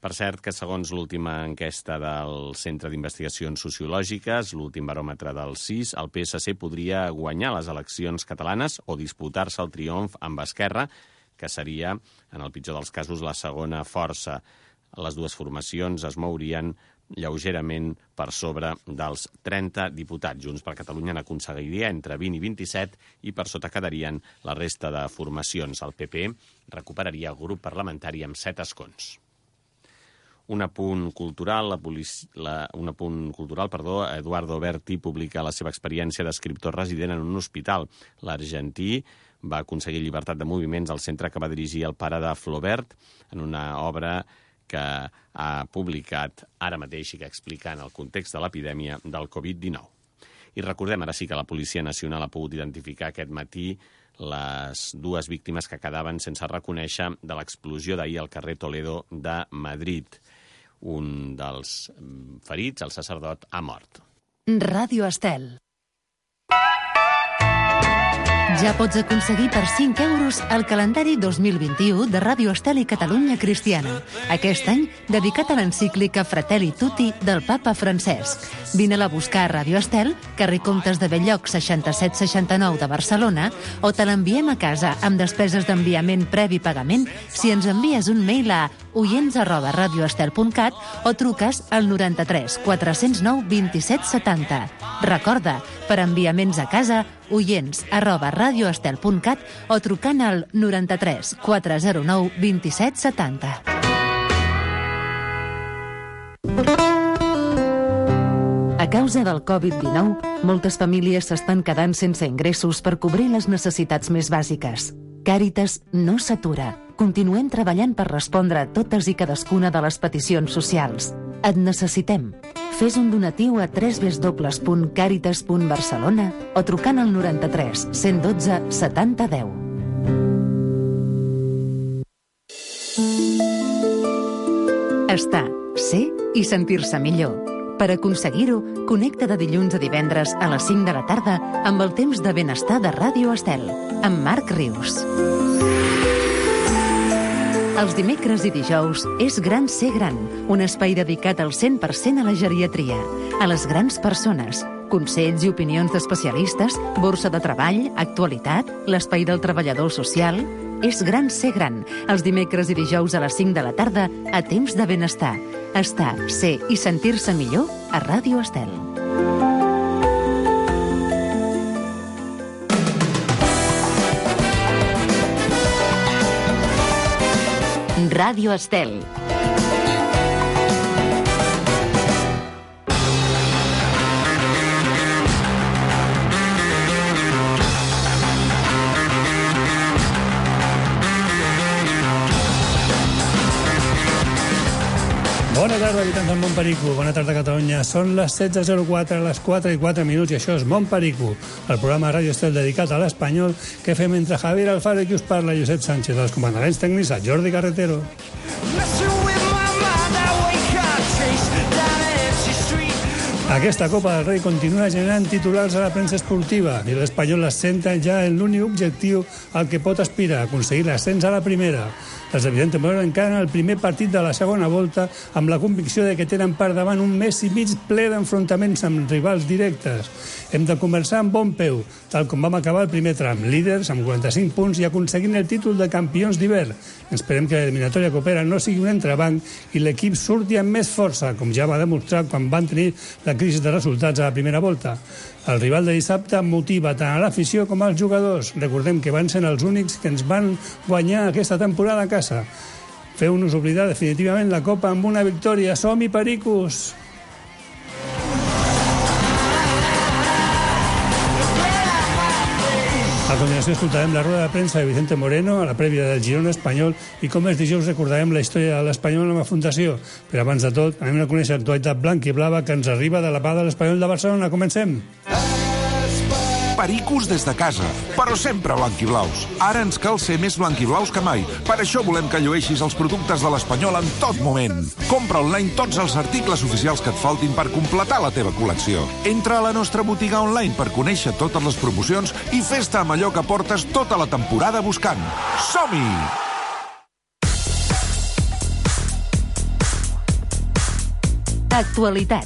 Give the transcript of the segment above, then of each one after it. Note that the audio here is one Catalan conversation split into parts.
Per cert, que segons l'última enquesta del Centre d'Investigacions Sociològiques, l'últim baròmetre del CIS, el PSC podria guanyar les eleccions catalanes o disputar-se el triomf amb Esquerra, que seria, en el pitjor dels casos, la segona força. Les dues formacions es mourien lleugerament per sobre dels 30 diputats. Junts per Catalunya n'aconseguiria entre 20 i 27 i per sota quedarien la resta de formacions. El PP recuperaria el grup parlamentari amb 7 escons. Un apunt cultural, Eduardo Berti publica la seva experiència d'escriptor resident en un hospital. L'argentí va aconseguir llibertat de moviments al centre que va dirigir el pare de Flaubert en una obra que ha publicat ara mateix i que explica en el context de l'epidèmia del Covid-19. I recordem ara sí que la Policia Nacional ha pogut identificar aquest matí les dues víctimes que quedaven sense reconèixer de l'explosió d'ahir al carrer Toledo de Madrid. Un dels ferits, el sacerdot, ha mort. Ràdio Estel. Ja pots aconseguir per 5 euros el calendari 2021 de Ràdio Estel i Catalunya Cristiana. Aquest any, dedicat a l'encíclica Fratelli Tutti del Papa Francesc. Vine-la a buscar a Ràdio Estel, carrer Comtes de Belllloc 6769 de Barcelona, o te l'enviem a casa amb despeses d'enviament previ pagament si ens envies un mail a oients@radioestel.cat o truques al 93 409 27 70. Recorda, per enviaments a casa, oients@radioestel.cat o trucant al 93 409 27 70. A causa del Covid-19, moltes famílies s'estan quedant sense ingressos per cobrir les necessitats més bàsiques. Càritas no s'atura. Continuem treballant per respondre a totes i cadascuna de les peticions socials. Et necessitem. Fes un donatiu a www.caritas.barcelona o trucant al 93 112 70 10. Estar, ser i sentir-se millor. Per aconseguir-ho, connecta de dilluns a divendres a les 5 de la tarda amb el temps de benestar de Ràdio Estel, amb Marc Rius. Els dimecres i dijous és Gran Ser Gran, un espai dedicat al 100% a la geriatria, a les grans persones, consells i opinions d'especialistes, borsa de treball, actualitat, l'espai del treballador social. És Gran Ser Gran, els dimecres i dijous a les 5 de la tarda a temps de benestar. Estar, ser i sentir-se millor a Ràdio Estel. Ràdio Estel. Bona tarda, habitants del Montperico. Bona tarda, Catalunya. Són les 16:04, les 4:04, i això és Montperico, el programa de Ràdio Estel dedicat a l'espanyol que fem entre Javier Alfaro i qui us parla, Josep Sánchez, dels comandaments tècnics, a Jordi Carretero. Aquesta Copa del Rei continua generant titulars a la premsa esportiva i l'Espanyol es centra ja en l'únic objectiu al que pot aspirar, aconseguir l'ascens a la primera. Els de Vicente Moreno encara en el primer partit de la segona volta amb la convicció de que tenen per davant un mes i mig ple d'enfrontaments amb rivals directes. Hem de començar amb bon peu, tal com vam acabar el primer tram, líders amb 45 punts i aconseguint el títol de campions d'hivern. Esperem que l'eliminatòria copera no sigui un entrebanc i l'equip surti amb més força, com ja va demostrar quan van tenir la crisi de resultats a la primera volta. El rival de dissabte motiva tant a l'afició com als jugadors. Recordem que van ser els únics que ens van guanyar aquesta temporada a casa. Feu-nos oblidar definitivament la Copa amb una victòria. Som-hi, pericos! A continuació escoltarem la roda de premsa de Vicente Moreno a la prèvia del Girona Espanyol i com els dijous recordarem la història de l'Espanyol amb la Fundació. Però abans de tot anem a conèixer l'actualitat blanca i blava que ens arriba de la part de l'Espanyol de Barcelona. Comencem! Pericos des de casa, però sempre blanquiblaus. Ara ens cal ser més blanquiblaus que mai. Per això volem que llueixis els productes de l'Espanyol en tot moment. Compra online tots els articles oficials que et faltin per completar la teva col·lecció. Entra a la nostra botiga online per conèixer totes les promocions i fes-te amb allò que portes tota la temporada buscant. Som-hi! Actualitat.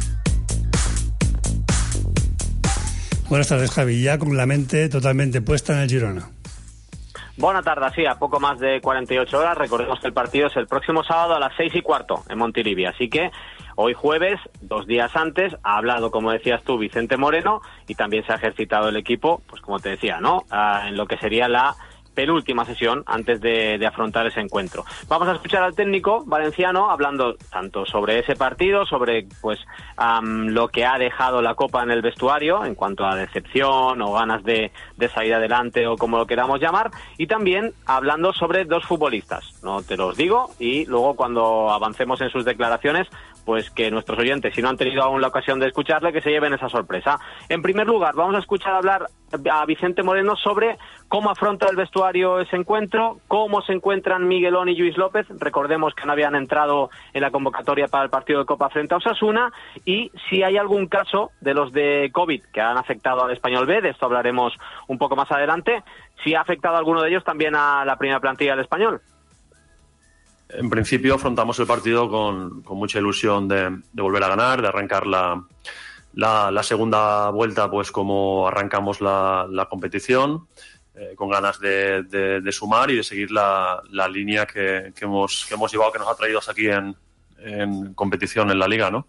Buenas tardes, Javi. Ya con la mente totalmente puesta en el Girona. Buena tarde, sí, a poco más de 48 horas. Recordemos que el partido es el próximo sábado a las 6:15 en Montilivi. Así que hoy jueves, 2 días antes, ha hablado, como decías tú, Vicente Moreno, y también se ha ejercitado el equipo, pues como te decía, ¿no? En lo que sería la penúltima sesión antes de afrontar ese encuentro. Vamos a escuchar al técnico valenciano hablando tanto sobre ese partido, sobre pues lo que ha dejado la Copa en el vestuario en cuanto a decepción o ganas de salir adelante o como lo queramos llamar, y también hablando sobre 2 futbolistas. No te los digo, y luego cuando avancemos en sus declaraciones, pues que nuestros oyentes, si no han tenido aún la ocasión de escucharle, que se lleven esa sorpresa. En primer lugar, vamos a escuchar hablar a Vicente Moreno sobre cómo afronta el vestuario ese encuentro, cómo se encuentran Miguelón y Lluís López. Recordemos que no habían entrado en la convocatoria para el partido de Copa frente a Osasuna, y si hay algún caso de los de COVID que han afectado al Español B, de esto hablaremos un poco más adelante, si ha afectado a alguno de ellos también a la primera plantilla del Español. En principio afrontamos el partido con mucha ilusión de volver a ganar, de arrancar la segunda vuelta pues como arrancamos la competición, con ganas de sumar y de seguir la línea que hemos llevado, que nos ha traído hasta aquí en competición en la Liga, ¿no?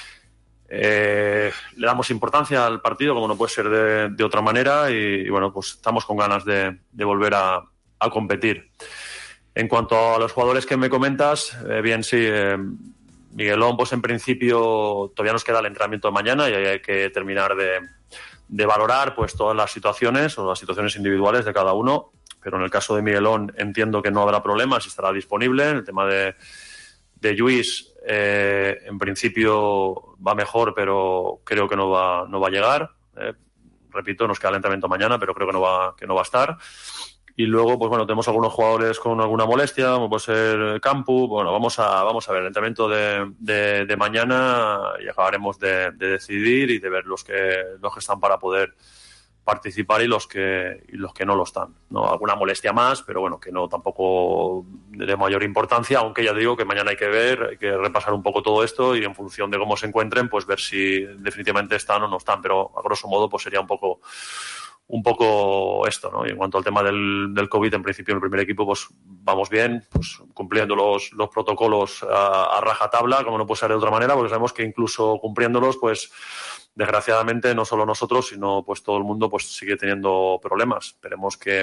Le damos importancia al partido, como no puede ser de otra manera, y bueno, pues estamos con ganas de volver a competir. En cuanto a los jugadores que me comentas, bien, sí, Miguelón, pues en principio todavía nos queda el entrenamiento de mañana y hay que terminar de valorar pues todas las situaciones o las situaciones individuales de cada uno, pero en el caso de Miguelón entiendo que no habrá problemas y estará disponible. En el tema de Lluís, en principio va mejor, pero creo que no va a llegar. Repito, nos queda el entrenamiento mañana, pero creo que no va a estar. Y luego, pues bueno, tenemos algunos jugadores con alguna molestia, como puede ser Campu. Bueno, vamos a ver el entrenamiento de mañana y acabaremos de decidir y de ver los que están para poder participar y los que no lo están, ¿no? Alguna molestia más, pero bueno, que no tampoco de mayor importancia, aunque ya digo que mañana hay que ver, hay que repasar un poco todo esto y en función de cómo se encuentren, pues ver si definitivamente están o no están, pero a grosso modo pues sería un poco esto, ¿no? Y en cuanto al tema del COVID, en principio en el primer equipo pues vamos bien, pues cumpliendo los protocolos a rajatabla, como no puede ser de otra manera, porque sabemos que incluso cumpliéndolos, pues desgraciadamente no solo nosotros, sino pues todo el mundo pues sigue teniendo problemas. Esperemos que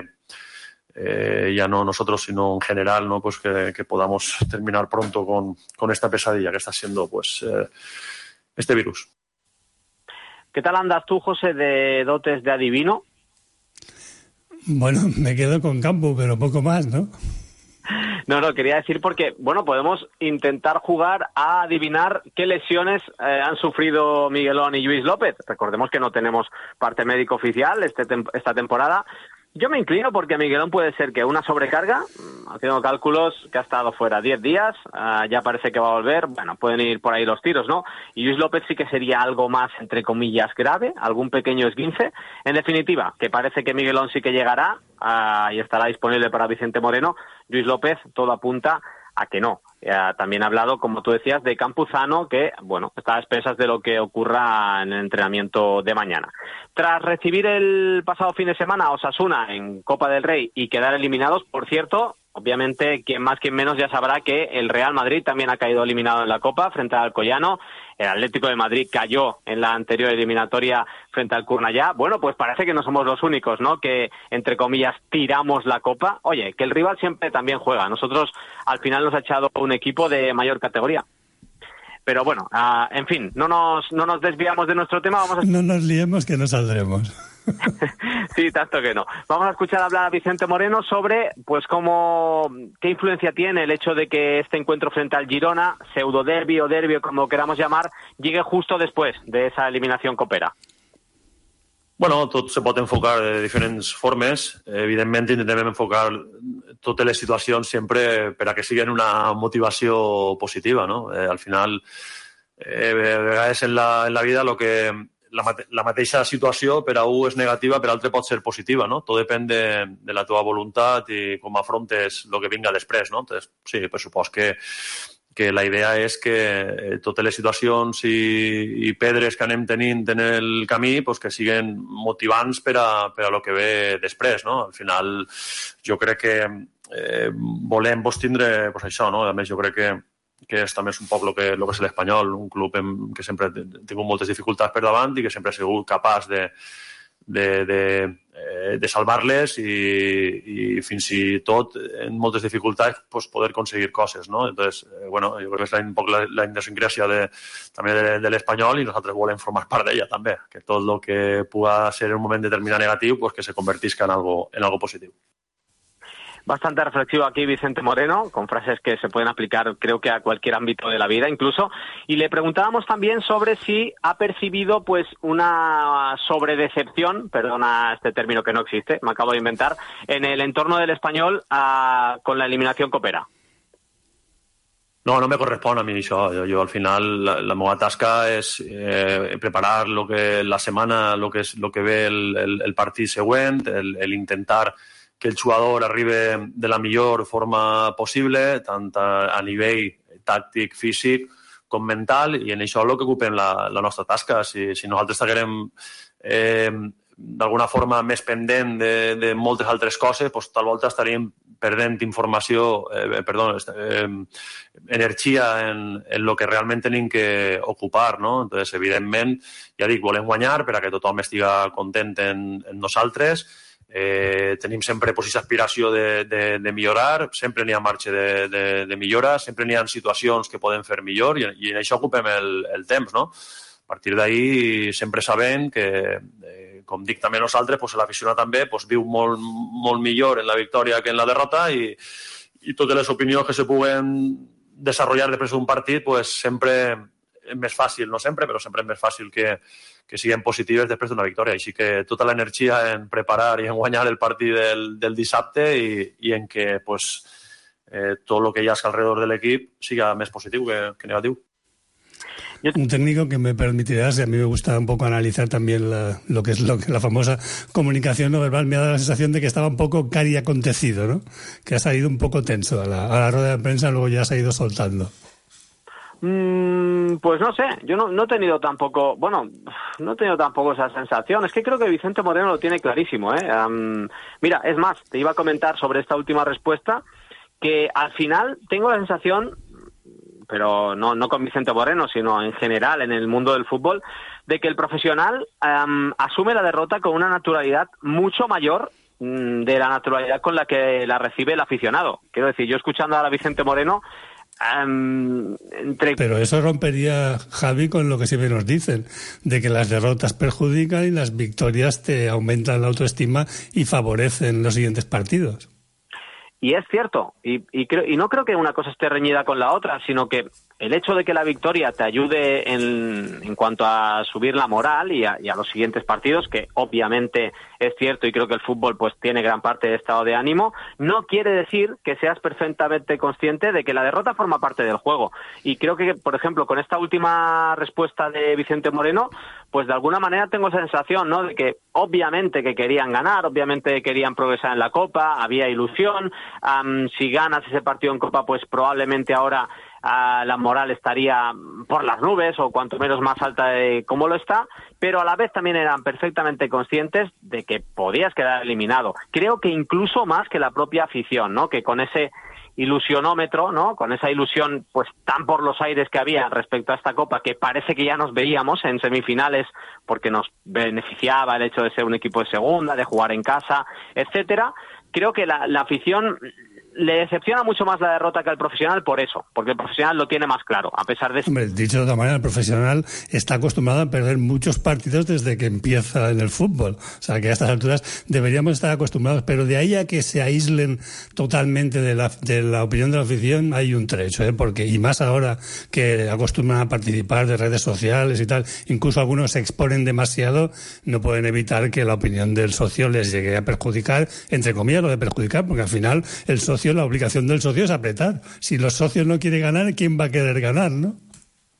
ya no nosotros, sino en general, ¿no? Pues que podamos terminar pronto con esta pesadilla que está siendo pues este virus. ¿Qué tal andas tú, José, de dotes de adivino? Bueno, me quedo con Campo, pero poco más, ¿no? No, quería decir porque, bueno, podemos intentar jugar a adivinar qué lesiones han sufrido Miguelón y Lluís López. Recordemos que no tenemos parte médico oficial esta temporada. Yo me inclino porque Miguelón puede ser que una sobrecarga, haciendo cálculos, que ha estado fuera 10 días, ya parece que va a volver, bueno, pueden ir por ahí los tiros, ¿no? Y Lluís López sí que sería algo más, entre comillas, grave, algún pequeño esguince. En definitiva, que parece que Miguelón sí que llegará y estará disponible para Vicente Moreno. Lluís López, todo apunta a que no. También ha hablado, como tú decías, de Campuzano, que, bueno, está a expensas de lo que ocurra en el entrenamiento de mañana. Tras recibir el pasado fin de semana a Osasuna en Copa del Rey y quedar eliminados, por cierto, obviamente, quien más, quien menos ya sabrá que el Real Madrid también ha caído eliminado en la Copa frente al Alcoyano. El Atlético de Madrid cayó en la anterior eliminatoria frente al Cornellá. Bueno, pues parece que no somos los únicos, ¿no?, que, entre comillas, tiramos la Copa. Oye, que el rival siempre también juega. Nosotros, al final, nos ha echado un equipo de mayor categoría. Pero bueno, en fin, no nos desviamos de nuestro tema. No nos liemos, que no saldremos. Sí, tanto que no. Vamos a escuchar hablar a Vicente Moreno sobre pues qué influencia tiene el hecho de que este encuentro frente al Girona, pseudo derbi o derbi, como queramos llamar, llegue justo después de esa eliminación copera. Bueno, tot se pot enfocar de diferents formes. Evidentment, intentem enfocar totes les situacions sempre per a que siguin una motivació positiva, no? Al final, a vegades en la vida la mateixa situació per a un és negativa, per a l'altre pot ser positiva, no? Tot depèn de la teva voluntat i com afrontes el que vinga després, no? Entonces, sí, per supost que que la idea és que totes les situacions i pedres que anem tenint en el camí pues, que siguen motivants per a lo que ve després, no? Al final jo crec que volem tindre pues, això, no? A més jo crec que també és un poc el que és l'Espanyol, un club que sempre ha tingut moltes dificultats per davant i que sempre ha sigut capaç de salvar-les i fins i tot en moltes dificultats pues, poder aconseguir coses, no? Entonces, bueno, jo crec que és un poc la idiosincràsia també de l'Espanyol i nosaltres volem formar part d'ella també, que tot el que pugui ser en un moment determinat negatiu pues, que se convertisca en algo positiu. Bastante reflexivo aquí Vicente Moreno, con frases que se pueden aplicar creo que a cualquier ámbito de la vida incluso, y le preguntábamos también sobre si ha percibido pues una sobredecepción, perdona este término que no existe, me acabo de inventar, en el entorno del Espanyol con la eliminación copera. No me correspon a mi això. Jo al final la meva tasca és preparar la setmana, lo que ve el partit següent, el intentar que el jugador arribi de la millor forma possible, tant a nivell tàctic, físic com mental, i en això és el que ocupem la nostra tasca. Si nosaltres estiguem d'alguna forma més pendent de moltes altres coses, doncs tal volta estaríem perdent energia en el que realment tenim que ocupar, no? Entonces, evidentment, ja dic, volem guanyar per a que tothom estiga content en nosaltres. Tenim sempre aquesta aspiració de millorar, sempre n'hi ha marge de millora, sempre n'hi ha situacions que podem fer millor i en això ocupem el temps, no? A partir d'ahí sempre sabem que, com dic també nosaltres, l'aficionat també viu molt millor en la victòria que en la derrota i totes les opinions que se puguen desenvolupar després d'un partit sempre és més fàcil, no sempre, però sempre és més fàcil que siguin positives després d'una victòria. Així que tota l'energia en preparar i en guanyar el partit del dissabte i en que tot el que hi ha alrededor de l'equip siga més positiu que negatiu. Un técnico que me permitirás, y a mí me gusta un poco analizar también lo que es la famosa comunicación no verbal, me ha dado la sensación de que estaba un poco cari acontecido, ¿no? Que ha salido un poco tenso a la rueda de prensa, luego ya se ha ido soltando. Pues no sé, yo no he tenido tampoco, esa sensación. Es que creo que Vicente Moreno lo tiene clarísimo, mira, es más, te iba a comentar sobre esta última respuesta, que al final tengo la sensación, pero no con Vicente Moreno, sino en general en el mundo del fútbol, de que el profesional asume la derrota con una naturalidad mucho mayor de la naturalidad con la que la recibe el aficionado. Quiero decir, yo escuchando ahora a Vicente Moreno, Pero eso rompería, Javi, con lo que siempre nos dicen, de que las derrotas perjudican y las victorias te aumentan la autoestima y favorecen los siguientes partidos. Y es cierto, y no creo que una cosa esté reñida con la otra, sino que el hecho de que la victoria te ayude en cuanto a subir la moral y a los siguientes partidos, que obviamente es cierto y creo que el fútbol pues tiene gran parte de estado de ánimo, no quiere decir que seas perfectamente consciente de que la derrota forma parte del juego. Y creo que, por ejemplo, con esta última respuesta de Vicente Moreno, pues de alguna manera tengo esa sensación, ¿no? De que obviamente que querían ganar, obviamente querían progresar en la Copa, había ilusión, si ganas ese partido en Copa, pues probablemente ahora la moral estaría por las nubes o cuanto menos más alta de como lo está, pero a la vez también eran perfectamente conscientes de que podías quedar eliminado. Creo que incluso más que la propia afición, ¿no? Que con ese ilusionómetro, ¿no? Con esa ilusión pues tan por los aires que había respecto a esta Copa, que parece que ya nos veíamos en semifinales porque nos beneficiaba el hecho de ser un equipo de segunda, de jugar en casa, etcétera. Creo que la afición le decepciona mucho más la derrota que al profesional por eso, porque el profesional lo tiene más claro, a pesar de eso. Hombre, dicho de otra manera, el profesional está acostumbrado a perder muchos partidos desde que empieza en el fútbol. O sea, que a estas alturas deberíamos estar acostumbrados, pero de ahí a que se aíslen totalmente de la opinión de la afición hay un trecho, porque y más ahora que acostumbran a participar de redes sociales y tal, incluso algunos se exponen demasiado, no pueden evitar que la opinión del socio les llegue a perjudicar, entre comillas lo de perjudicar, porque al final el socio, la obligación del socio es apretar. Si los socios no quieren ganar, ¿quién va a querer ganar, no?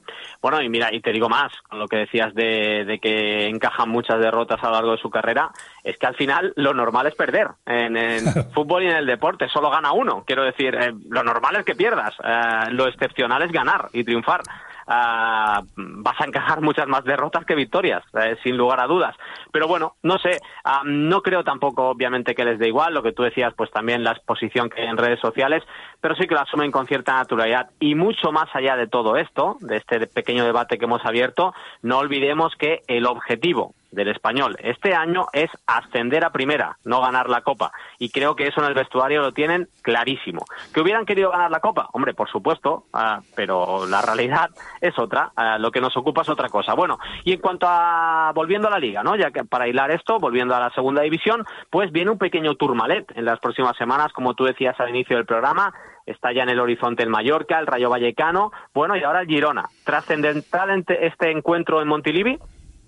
Bueno, y mira, y te digo más, con lo que decías de que encajan muchas derrotas a lo largo de su carrera, es que al final lo normal es perder. En el fútbol y en el deporte solo gana uno. Quiero decir, lo normal es que pierdas. Lo excepcional es ganar y triunfar. Vas a encajar muchas más derrotas que victorias, sin lugar a dudas. Pero bueno, no sé, no creo tampoco, obviamente, que les dé igual. Lo que tú decías, pues también la exposición que hay en redes sociales, pero sí que lo asumen con cierta naturalidad. Y mucho más allá de todo esto, de este pequeño debate que hemos abierto, no olvidemos que el objetivo del Español este año es ascender a primera, no ganar la Copa. Y creo que eso en el vestuario lo tienen clarísimo. ¿Que hubieran querido ganar la Copa? Hombre, por supuesto, pero la realidad es otra. Lo que nos ocupa es otra cosa. Bueno, y en cuanto a volviendo a la Liga, ¿no? Ya que para hilar esto, volviendo a la segunda división, pues viene un pequeño tourmalet en las próximas semanas, como tú decías al inicio del programa. Está ya en el horizonte el Mallorca, el Rayo Vallecano, bueno, y ahora el Girona. ¿Trascendental este encuentro en Montilivi?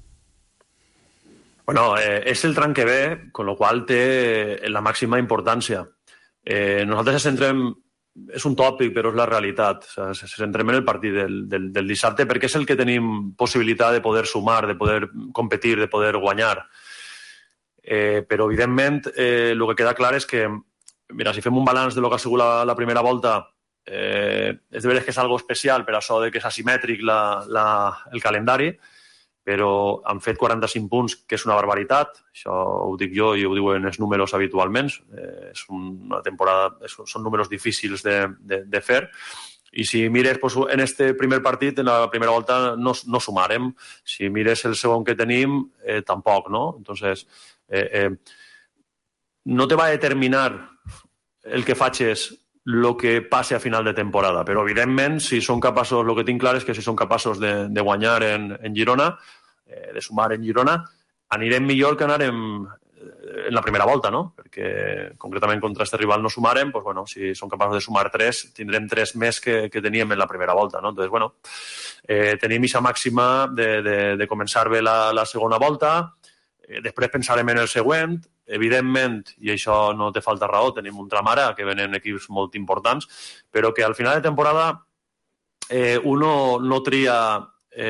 Bueno, és el tram que ve, con lo qual té la màxima importància. Nosaltres centrem, és un tòpic, però és la realitat. O sigui, centrem en el partit del dissabte perquè és el que tenim possibilitat de poder sumar, de poder competir, de poder guanyar. Però, evidentment, el que queda clar és que, mira, si fem un balanç de lo que ha sigut la primera volta, és de veres que és algo especial per això de que és asimètric el calendari, però han fet 45 punts, que és una barbaritat. Això ho dic jo i ho diuen els números habitualment. És una temporada, són números difícils de fer. I si mires pues, en este primer partit, en la primera volta no sumarem. Si mires el segon que tenim, tampoc, no? Entonces, no te va a determinar el que facis el que passe a final de temporada, però evidentment si són capaços, el que tinc clar és que si són capaços de guanyar en Girona, de sumar en Girona, anirem millor que anarem en la primera volta, no? Perquè concretament contra este rival no sumarem, pues, bueno, si són capaços de sumar 3, tindrem 3 més que teníem en la primera volta, no? Entonces, bueno, tenim aquesta màxima de començar bé la segona volta, després pensarem en el següent, evidentment, i això no té falta raó, tenim un tram ara, que venen equips molt importants, però que al final de temporada uno no tria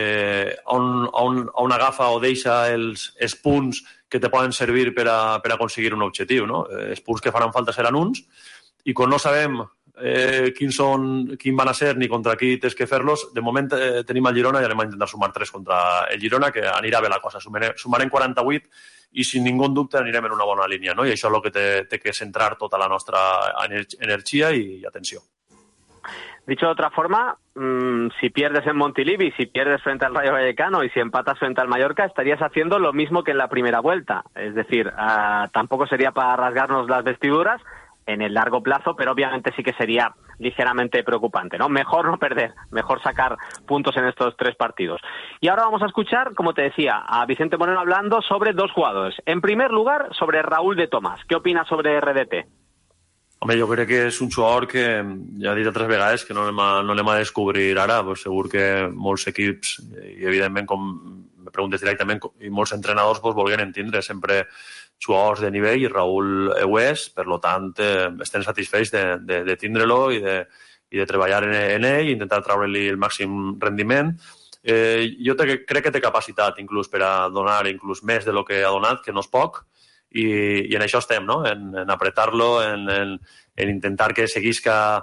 on agafa o deixa els punts que te poden servir per a aconseguir un objectiu, no? Els punts que faran falta seran uns, i quan no sabem quins van a ser ni contra qui tens que fer-los, de moment tenim el Girona i anem a intentar sumar 3 contra el Girona, que anirà bé la cosa. Sumarem 48 i sin ningú dubte anirem en una bona línia, no? I això és el que té que centrar tota la nostra energia i atenció. Dicho de otra forma, si pierdes en Montilivi, si pierdes frente al Rayo Vallecano y si empatas frente al Mallorca, estarías haciendo lo mismo que en la primera vuelta. Es decir, tampoco sería para rasgarnos las vestiduras en el largo plazo, pero obviamente sí que sería ligeramente preocupante, ¿no? Mejor no perder, mejor sacar puntos en estos 3 partidos. Y ahora vamos a escuchar, como te decía, a Vicente Moreno hablando sobre 2 jugadores. En primer lugar, sobre Raúl de Tomàs. ¿Qué opinas sobre RDT? Home, jo crec que és un jugador que, ja he dit altres vegades, que no l'anem a descobrir ara. Pues segur que molts equips, i evidentment, com me preguntes directament, i molts entrenadors pues, volgueren entendre sempre jugadors de nivell, i Raúl ho és, per tant, estem satisfets de tindre-lo i de treballar en ell, i intentar treure-li el màxim rendiment. Jo crec que té capacitat inclús per a donar inclús més de lo que ha donat, que no és poc, i en això estem, no? En apretar-lo, en intentar que seguisca,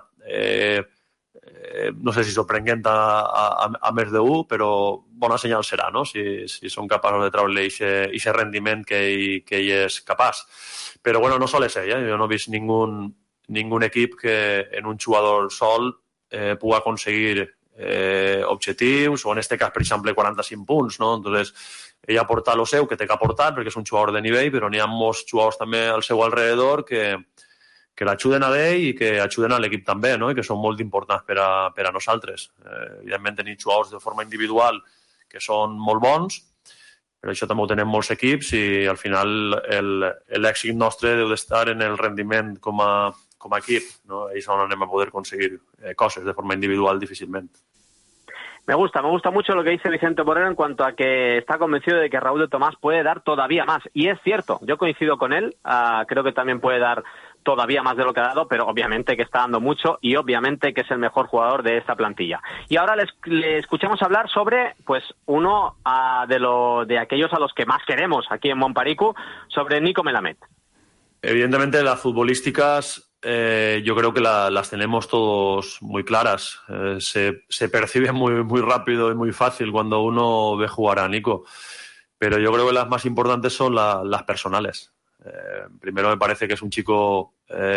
no sé si sorprenent a més d'1, però bona senyal serà, no? Si són capaços de treure-li aquest rendiment que ell és capaç. Però, bueno, no sol ser, jo no he vist ningú equip que en un jugador sol pugui aconseguir objectius, o en este cas, per exemple, 45 punts, no? Entonces, ell aporta el seu, que té que aportar, perquè és un jugador de nivell, però n'hi ha molts jugadors també al seu alrededor que l'ajuden a ell i que ajuden a l'equip també, no? I que són molt importants per a nosaltres. Evidentment, tenim jugadors de forma individual que són molt bons, però això també ho tenen molts equips i al final l'èxit nostre deu d'estar en el rendiment com a equip, no? Ells no anem a poder aconseguir coses de forma individual difícilment. Me gusta mucho lo que dice Vicente Moreno en cuanto a que está convencido de que Raúl de Tomàs puede dar todavía más. Y es cierto, yo coincido con él, creo que también puede dar todavía más de lo que ha dado, pero obviamente que está dando mucho y obviamente que es el mejor jugador de esta plantilla. Y ahora le escuchamos hablar sobre pues uno de aquellos a los que más queremos aquí en Montparicu, sobre Nico Melamed. Evidentemente las futbolísticas yo creo que las tenemos todos muy claras. Se percibe muy rápido y muy fácil cuando uno ve jugar a Nico. Pero yo creo que las más importantes son las personales. Primero me parece que es un chico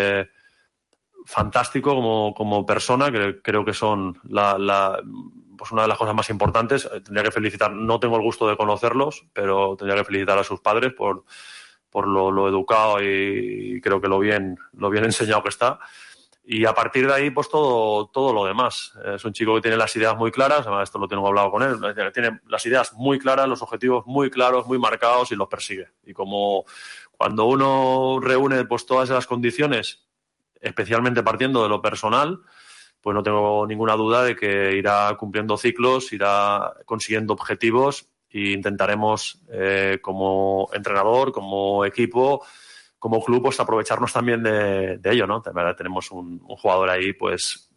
fantástico como persona, que creo que son pues una de las cosas más importantes. Tendría que felicitar, no tengo el gusto de conocerlos, pero tendría que felicitar a sus padres por lo educado y creo que lo bien enseñado que está. Y a partir de ahí, pues todo lo demás. Es un chico que tiene las ideas muy claras, además esto lo tengo hablado con él, tiene las ideas muy claras, los objetivos muy claros, muy marcados y los persigue. Y como cuando uno reúne pues todas esas condiciones, especialmente partiendo de lo personal, pues no tengo ninguna duda de que irá cumpliendo ciclos, irá consiguiendo objetivos e intentaremos como entrenador, como equipo, como club, pues aprovecharnos también de ello, ¿no? Tenemos un jugador ahí, pues,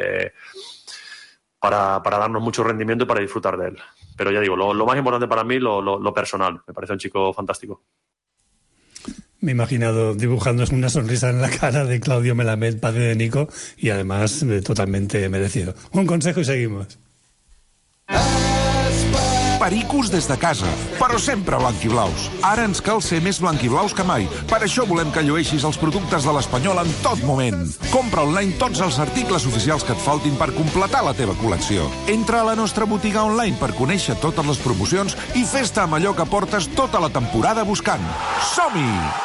para darnos mucho rendimiento y para disfrutar de él. Pero ya digo, lo más importante para mí, lo personal. Me parece un chico fantástico. Me he imaginado dibujando una sonrisa en la cara de Claudio Melamed, padre de Nico, y además totalmente merecido. Un consejo y seguimos. Pericos des de casa, però sempre blanquiblaus. Ara ens cal ser més blanquiblaus que mai. Per això volem que llueixis els productes de l'Espanyol en tot moment. Compra online tots els articles oficials que et faltin per completar la teva col·lecció. Entra a la nostra botiga online per conèixer totes les promocions i fes-te amb allò que portes tota la temporada buscant. Som-hi!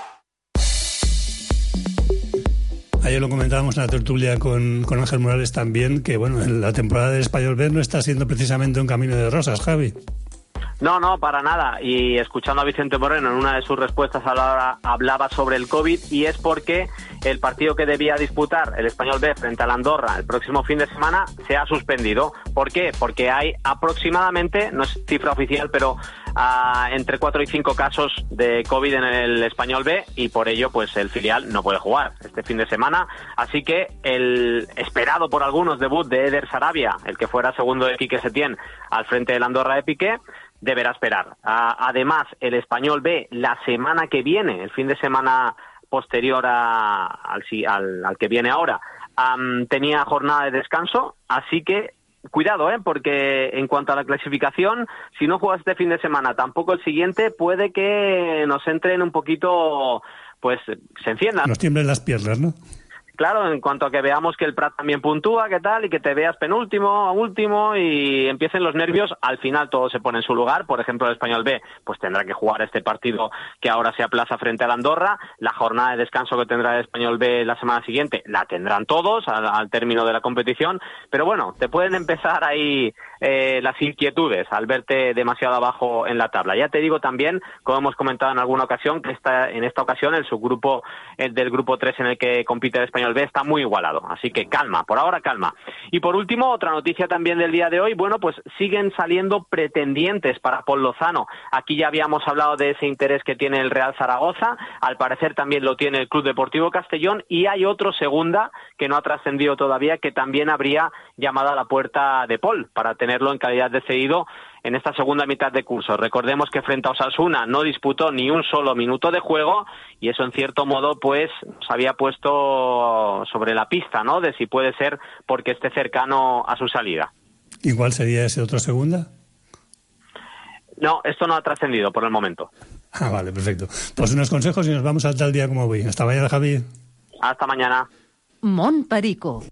Ayer lo comentábamos en la tertulia con Ángel Morales también, que bueno, la temporada del Espanyol B no está siendo precisamente un camino de rosas, Javi. No, para nada. Y escuchando a Vicente Moreno en una de sus respuestas hablaba sobre el COVID, y es porque el partido que debía disputar el Espanyol B frente al Andorra el próximo fin de semana se ha suspendido. ¿Por qué? Porque hay aproximadamente, no es cifra oficial, pero entre 4 y 5 casos de COVID en el Espanyol B, y por ello pues el filial no puede jugar este fin de semana. Así que el esperado por algunos debut de Eder Sarabia, el que fuera segundo de Quique Setién al frente del Andorra de Piqué, deberá esperar. Además, el Espanyol B la semana que viene, el fin de semana posterior al que viene ahora, tenía jornada de descanso, así que cuidado, porque en cuanto a la clasificación, si no juegas este fin de semana, tampoco el siguiente, puede que nos entren un poquito, pues se enciendan. Nos tiemblen las piernas, ¿no? Claro, en cuanto a que veamos que el Prat también puntúa, ¿qué tal? Y que te veas penúltimo, último, y empiecen los nervios, al final todo se pone en su lugar. Por ejemplo, el Espanyol B pues tendrá que jugar este partido que ahora se aplaza frente al Andorra. La jornada de descanso que tendrá el Espanyol B la semana siguiente la tendrán todos al término de la competición. Pero bueno, te pueden empezar ahí las inquietudes al verte demasiado abajo en la tabla. Ya te digo también, como hemos comentado en alguna ocasión, que en esta ocasión el subgrupo del grupo 3 en el que compite el Espanyol B está muy igualado, así que calma, por ahora calma. Y por último, otra noticia también del día de hoy, bueno, pues siguen saliendo pretendientes para Pol Lozano. Aquí ya habíamos hablado de ese interés que tiene el Real Zaragoza, al parecer también lo tiene el Club Deportivo Castellón, y hay otro segunda que no ha trascendido todavía, que también habría llamado a la puerta de Pol para tenerlo en calidad de cedido en esta segunda mitad de curso. Recordemos que frente a Osasuna no disputó ni un solo minuto de juego, y eso en cierto modo pues nos había puesto sobre la pista, ¿no?, de si puede ser porque esté cercano a su salida. ¿Y cuál sería ese otro segunda? No, esto no ha trascendido por el momento. Vale, perfecto. Pues unos consejos y nos vamos al tal día como hoy. Hasta mañana, Javi. Hasta mañana. Montparico.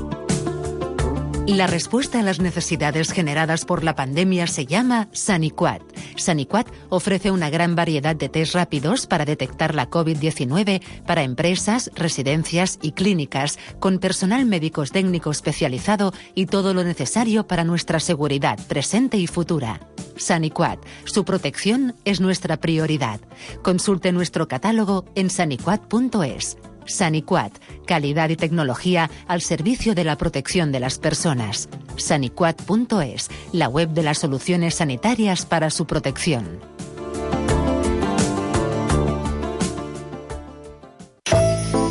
La respuesta a las necesidades generadas por la pandemia se llama Saniquat. Saniquat ofrece una gran variedad de test rápidos para detectar la COVID-19 para empresas, residencias y clínicas, con personal médico técnico especializado y todo lo necesario para nuestra seguridad presente y futura. Saniquat, su protección es nuestra prioridad. Consulte nuestro catálogo en saniquat.es. Saniquat, calidad y tecnología al servicio de la protección de las personas. Saniquat.es, la web de las soluciones sanitarias para su protección.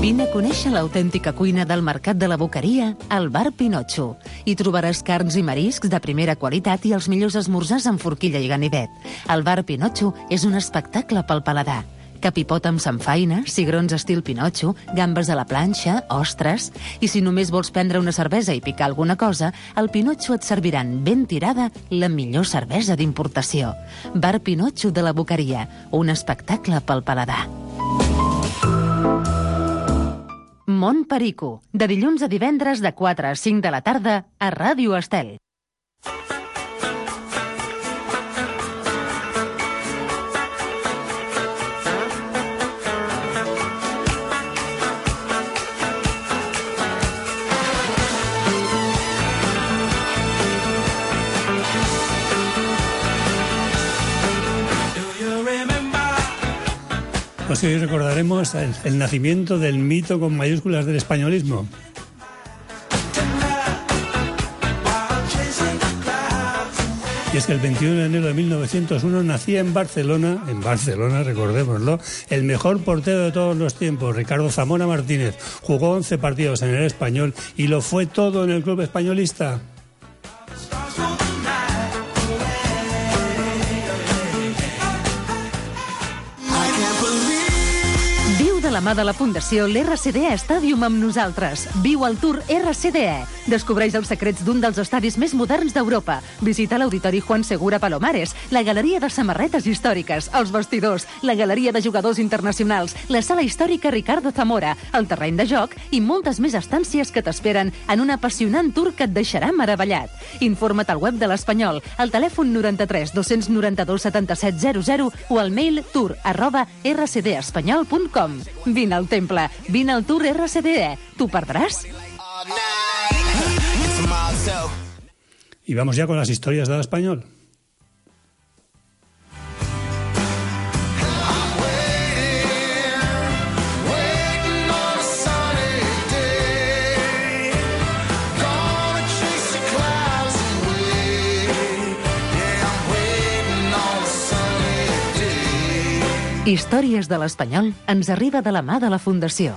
Vine a conèixer l'autèntica cuina del Mercat de la Boqueria al Bar Pinotxo. Hi trobaràs carns i mariscs de primera qualitat i els millors esmorzars amb forquilla i ganivet. El Bar Pinotxo és un espectacle pel paladar. Capipot amb samfaina, cigrons estil Pinotxo, gambes a la planxa, ostres... I si només vols prendre una cervesa i picar alguna cosa, al Pinotxo et serviran ben tirada la millor cervesa d'importació. Bar Pinotxo de la Boqueria, un espectacle pel paladar. Mont Perico, de dilluns a divendres de 4 a 5 de la tarda a Ràdio Estel. Pues hoy recordaremos el nacimiento del mito con mayúsculas del españolismo. Y es que el 21 de enero de 1901 nacía en Barcelona, recordémoslo, el mejor portero de todos los tiempos, Ricardo Zamora Martínez. Jugó 11 partidos en el Español y lo fue todo en el club españolista. De la mà de la Fundació l'RCDE Stadium amb nosaltres. Viu el Tour RCDE. Descobreix els secrets d'un dels estadis més moderns d'Europa. Visita l'Auditori Juan Segura Palomares, la Galeria de Samarretes Històriques, els vestidors, la Galeria de Jugadors Internacionals, la Sala Històrica Ricardo Zamora, el terreny de joc i moltes més estàncies que t'esperen en un apassionant tour que et deixarà meravellat. Informa't al web de l'Espanyol, al telèfon 93 292 77 00 o al mail tour@rcdespanyol.com. Vine al temple, vine al Tour RCDE. ¿T'ho perdràs? Y vamos ya con las historias del Español. Històries de l'Espanyol ens arriba de la mà de la Fundació.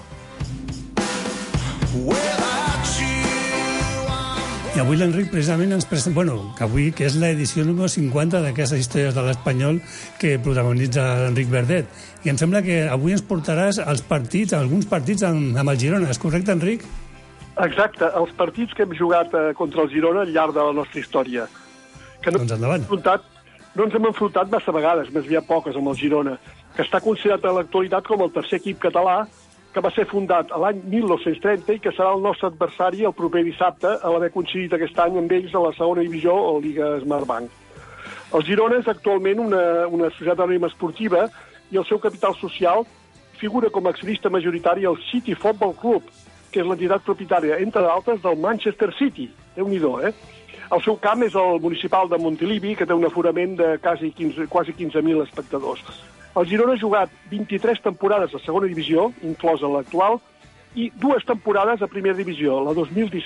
I avui l'Enric precisament ens presenta... que avui que és l'edició número 50 d'aquestes històries de l'Espanyol que protagonitza l'Enric Verdet. I em sembla que avui ens portaràs alguns partits amb el Girona. És correcte, Enric? Exacte, els partits que hem jugat contra el Girona al llarg de la nostra història. Que doncs endavant. No ens hem enfrontat massa vegades, més aviat poques, amb el Girona, que està considerat a l'actualitat com el tercer equip català que va ser fundat l'any 1930 i que serà el nostre adversari el proper dissabte a l'haver coincidit aquest any amb ells a la segona divisió o Lliga Smartbank. El Girona és actualment una societat anònima esportiva i el seu capital social figura com a accionista majoritari al City Football Club, que és l'entitat propietària, entre d'altres, del Manchester City. Déu-n'hi-do, El seu camp és el municipal de Montilivi, que té un aforament de quasi 15.000 espectadors. El Girona ha jugat 23 temporades a segona divisió, inclosa l'actual, i 2 temporades a primera divisió, la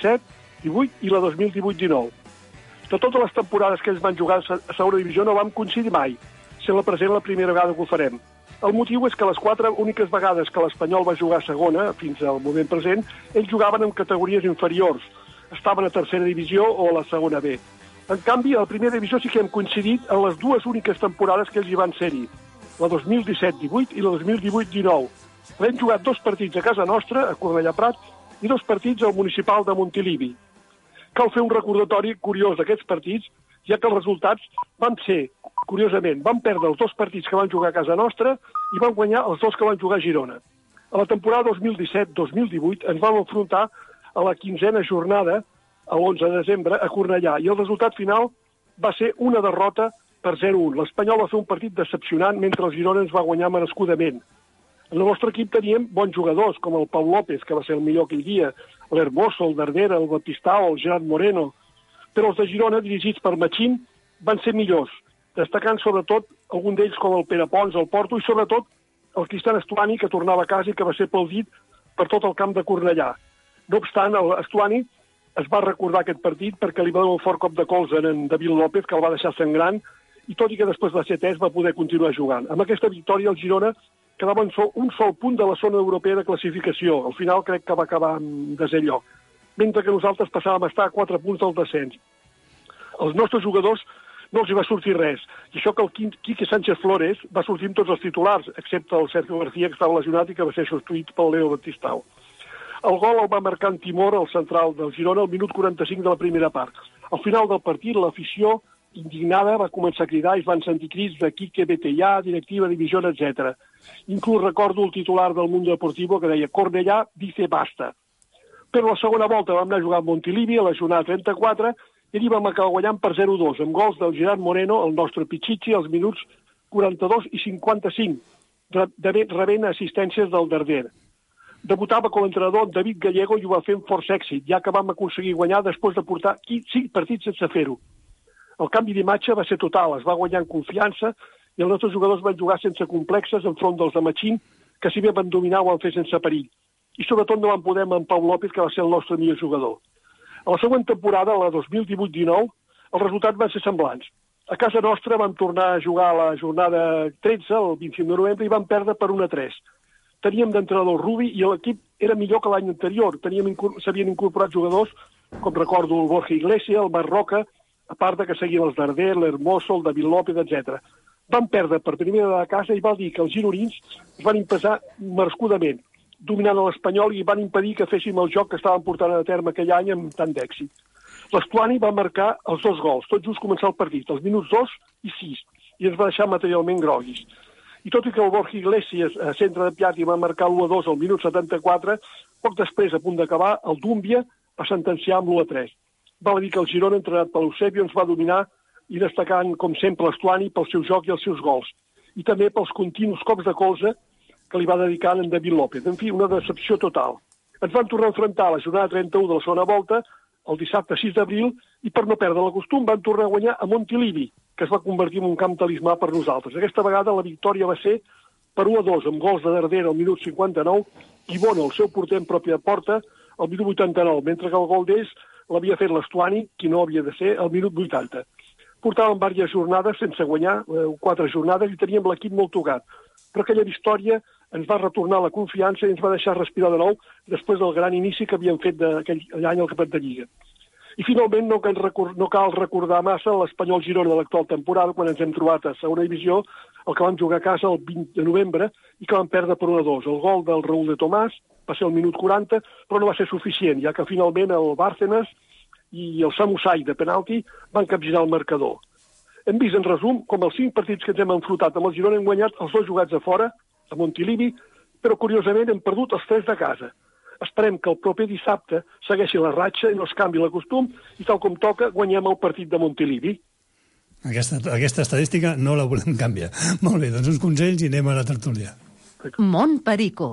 2017-18 i la 2018-19. De totes les temporades que ells van jugar a segona divisió no vam coincidir mai, sent la present la primera vegada que ho farem. El motiu és que les 4 úniques vegades que l'Espanyol va jugar a segona, fins al moment present, ells jugaven en categories inferiors, estaven a tercera divisió o a la segona B. En canvi, a la primera divisió sí que hem coincidit en les 2 úniques temporades que ells hi van ser-hi, la 2017-18 i la 2018-19. Hem jugat 2 partits a casa nostra, a Cornellà Prat, i 2 partits al municipal de Montilivi. Cal fer un recordatori curiós d'aquests partits, ja que els resultats van ser, curiosament, van perdre els 2 partits que van jugar a casa nostra i van guanyar els 2 que van jugar a Girona. A la temporada 2017-2018 ens vam enfrontar a la 15a jornada, a l'11 de desembre, a Cornellà, i el resultat final va ser una derrota per 0-1. L'Espanyol va fer un partit decepcionant mentre el Girona ens va guanyar merescudament. En el nostre equip teníem bons jugadors, com el Pau López, que va ser el millor aquell dia, l'Hermoso, el Dardera, el Batistao, el Gerard Moreno. Però els de Girona, dirigits per Machín, van ser millors, destacant sobretot algun d'ells com el Pere Pons, el Porto, i sobretot el Cristian Estuani, que tornava a casa i que va ser aplaudit per tot el camp de Cornellà. No obstant, l'Estuani es va recordar aquest partit perquè li va donar un fort cop de colze en David López, que el va deixar sangrant, i tot i que després de ser atès va poder continuar jugant. Amb aquesta victòria el Girona quedava un sol punt de la zona europea de classificació. Al final crec que va acabar en desè lloc, mentre que nosaltres passàvem a estar a 4 punts del descens. Els nostres jugadors no els hi va sortir res, i això que el Quique Sánchez Flores va sortir amb tots els titulars, excepte el Sergio García, que estava lesionat i que va ser substituït pel Leo Batistao. El gol el va marcar en Timor, el central del Girona, al minut 45 de la primera part. Al final del partit, l'afició indignada va començar a cridar i es van sentir crits de Quique, vete ya, directiva, divisió, etc. Inclús recordo el titular del Mundo Deportivo que deia Cornellà dice basta. Però la segona volta vam anar a jugar a Montilivi, a la jornada 34, i allí vam acabar guanyant per 0-2, amb gols del Gerard Moreno, el nostre Pichichi, als minuts 42 i 55, rebent assistències del Darder. Debutava com a entrenador David Gallego i ho va fer amb força èxit, ja que vam aconseguir guanyar després de portar 5 partits sense fer-ho. El canvi d'imatge va ser total, es va guanyar en confiança i els nostres jugadors van jugar sense complexes enfront dels de Machín, que si bé van dominar ho van fer sense perill. I sobretot no van poder amb en Pau López, que va ser el nostre millor jugador. A la següent temporada, la 2018-19, els resultats van ser semblants. A casa nostra vam tornar a jugar a la jornada 13, el 25 de novembre, i vam perdre per 1-3. Teníem d'entrenador Rubi i l'equip era millor que l'any anterior. S'havien incorporat jugadors, com recordo el Borja Iglesias, el Marc Roca, a part que seguien els Darder, l'Hermoso, el David López, etc. Van perdre per primera de casa i val dir que els gironins es van imposar merescudament, dominant l'Espanyol i van impedir que féssim el joc que estàvem portant a terme aquell any amb tant d'èxit. L'Estuani va marcar els 2 gols, tot just començar el partit, els minuts 2 i 6, i ens va deixar materialment groguis. I tot i que el Borja Iglesias, a centre de Piatti, va marcar l'1-2 al minut 74, poc després, a punt d'acabar, el Dúmbia va sentenciar amb l'1-3. Val dir que el Girona, entrenat per Eusebio, ens va dominar i destacant, com sempre, l'Estuani pel seu joc i els seus gols, i també pels continus cops de colze que li va dedicar en David López. En fi, una decepció total. Ens van tornar a enfrontar a la jornada 31 de la segona volta, el dissabte 6 d'abril, i per no perdre la costum van tornar a guanyar a Montilivi, que es va convertir en un camp talismà per nosaltres. Aquesta vegada la victòria va ser per 1-2, amb gols de Darder al minut 59 i Bono, el seu porter en pròpia porta, al minut 89, mentre que el gol d'ells l'havia fet l'Estuani, qui no havia de ser, al minut 80. Portàvem diverses jornades sense guanyar, 4 jornades, i teníem l'equip molt tocat. Però aquella victòria ens va retornar la confiança i ens va deixar respirar de nou després del gran inici que havíem fet d'aquell any al Campionat de Lliga. I finalment no cal recordar massa l'Espanyol Girona de l'actual temporada, quan ens hem trobat a segona divisió, el que vam jugar a casa el 20 de novembre i que vam perdre per 1-2. El gol del Raúl de Tomàs va ser al minut 40, però no va ser suficient, ja que finalment el Bárcenas i el Samusai de penalti van capgirar el marcador. Hem vist, en resum, com els 5 partits que ens hem enfrontat amb el Girona hem guanyat els 2 jugats a fora, a Montilivi, però curiosament hem perdut els 3 de casa. Esperem que el proper dissabte segueixi la ratxa i no es canvi la costum i, tal com toca, guanyem el partit de Montilivi. Aquesta estadística no la volem canviar. Molt bé, doncs uns consells i anem a la tertúlia. Mont Perico.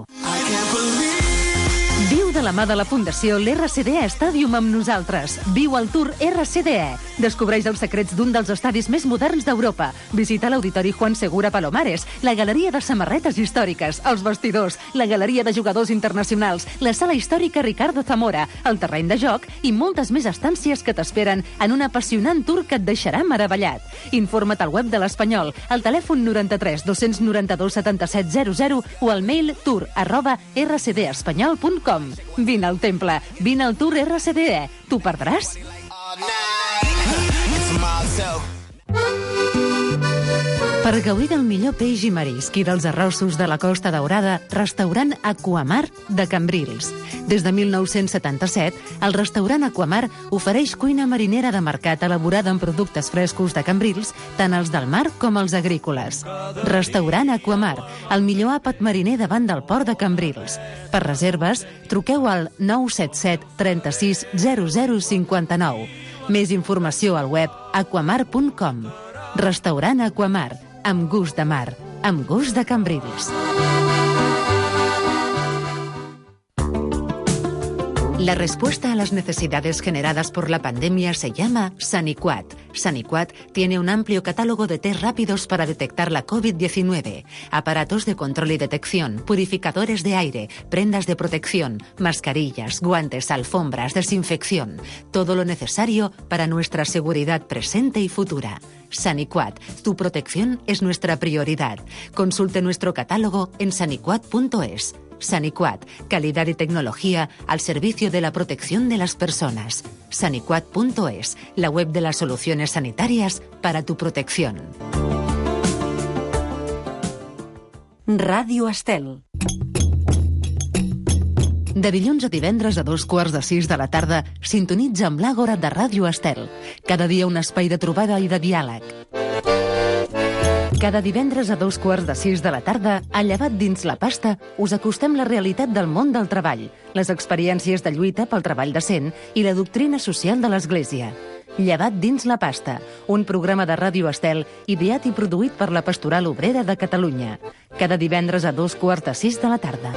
Viu de la mà de la Fundació l'RCDE Stadium amb nosaltres. Viu el Tour RCDE. Descobreix els secrets d'un dels estadis més moderns d'Europa. Visita l'Auditori Juan Segura Palomares, la Galeria de Samarretes Històriques, els vestidors, la Galeria de Jugadors Internacionals, la Sala Històrica Ricardo Zamora, el terreny de joc i moltes més estàncies que t'esperen en un apassionant tour que et deixarà meravellat. Informa't al web de l'Espanyol, al telèfon 93 292 77 00 o al mail tour@rcdespanyol.com. Vine al temple, vine al Tour RCDE. T'ho perdràs? Per gaudir del millor peix i marisc i dels arrossos de la Costa Daurada, restaurant Aquamar de Cambrils. Des de 1977, el restaurant Aquamar ofereix cuina marinera de mercat elaborada amb productes frescos de Cambrils, tant els del mar com els agrícoles. Restaurant Aquamar, el millor àpat mariner davant del port de Cambrils. Per reserves, truqueu al 977 36 0059. Més informació al web aquamar.com. Restaurant Aquamar, amb gust de mar, amb gust de Cambrils. La respuesta a las necesidades generadas por la pandemia se llama Saniquat. Saniquat tiene un amplio catálogo de test rápidos para detectar la COVID-19, aparatos de control y detección, purificadores de aire, prendas de protección, mascarillas, guantes, alfombras, desinfección. Todo lo necesario para nuestra seguridad presente y futura. Saniquat, tu protección es nuestra prioridad. Consulte nuestro catálogo en saniquat.es. Saniquat, calidad y tecnología al servicio de la protección de las personas. Saniquat.es, la web de las soluciones sanitarias para tu protección. Ràdio Estel. De dilluns a divendres a 2:45 de la tarda, sintonitza amb l'Àgora de Ràdio Estel. Cada dia un espai de trobada i de diàleg. Cada divendres a 2:45 de la tarda, a Llevat dins la pasta, us acostem la realitat del món del treball, les experiències de lluita pel treball decent i la doctrina social de l'Església. Llevat dins la pasta, un programa de Ràdio Estel ideat i produït per la Pastoral Obrera de Catalunya. Cada divendres a 2:45 de la tarda.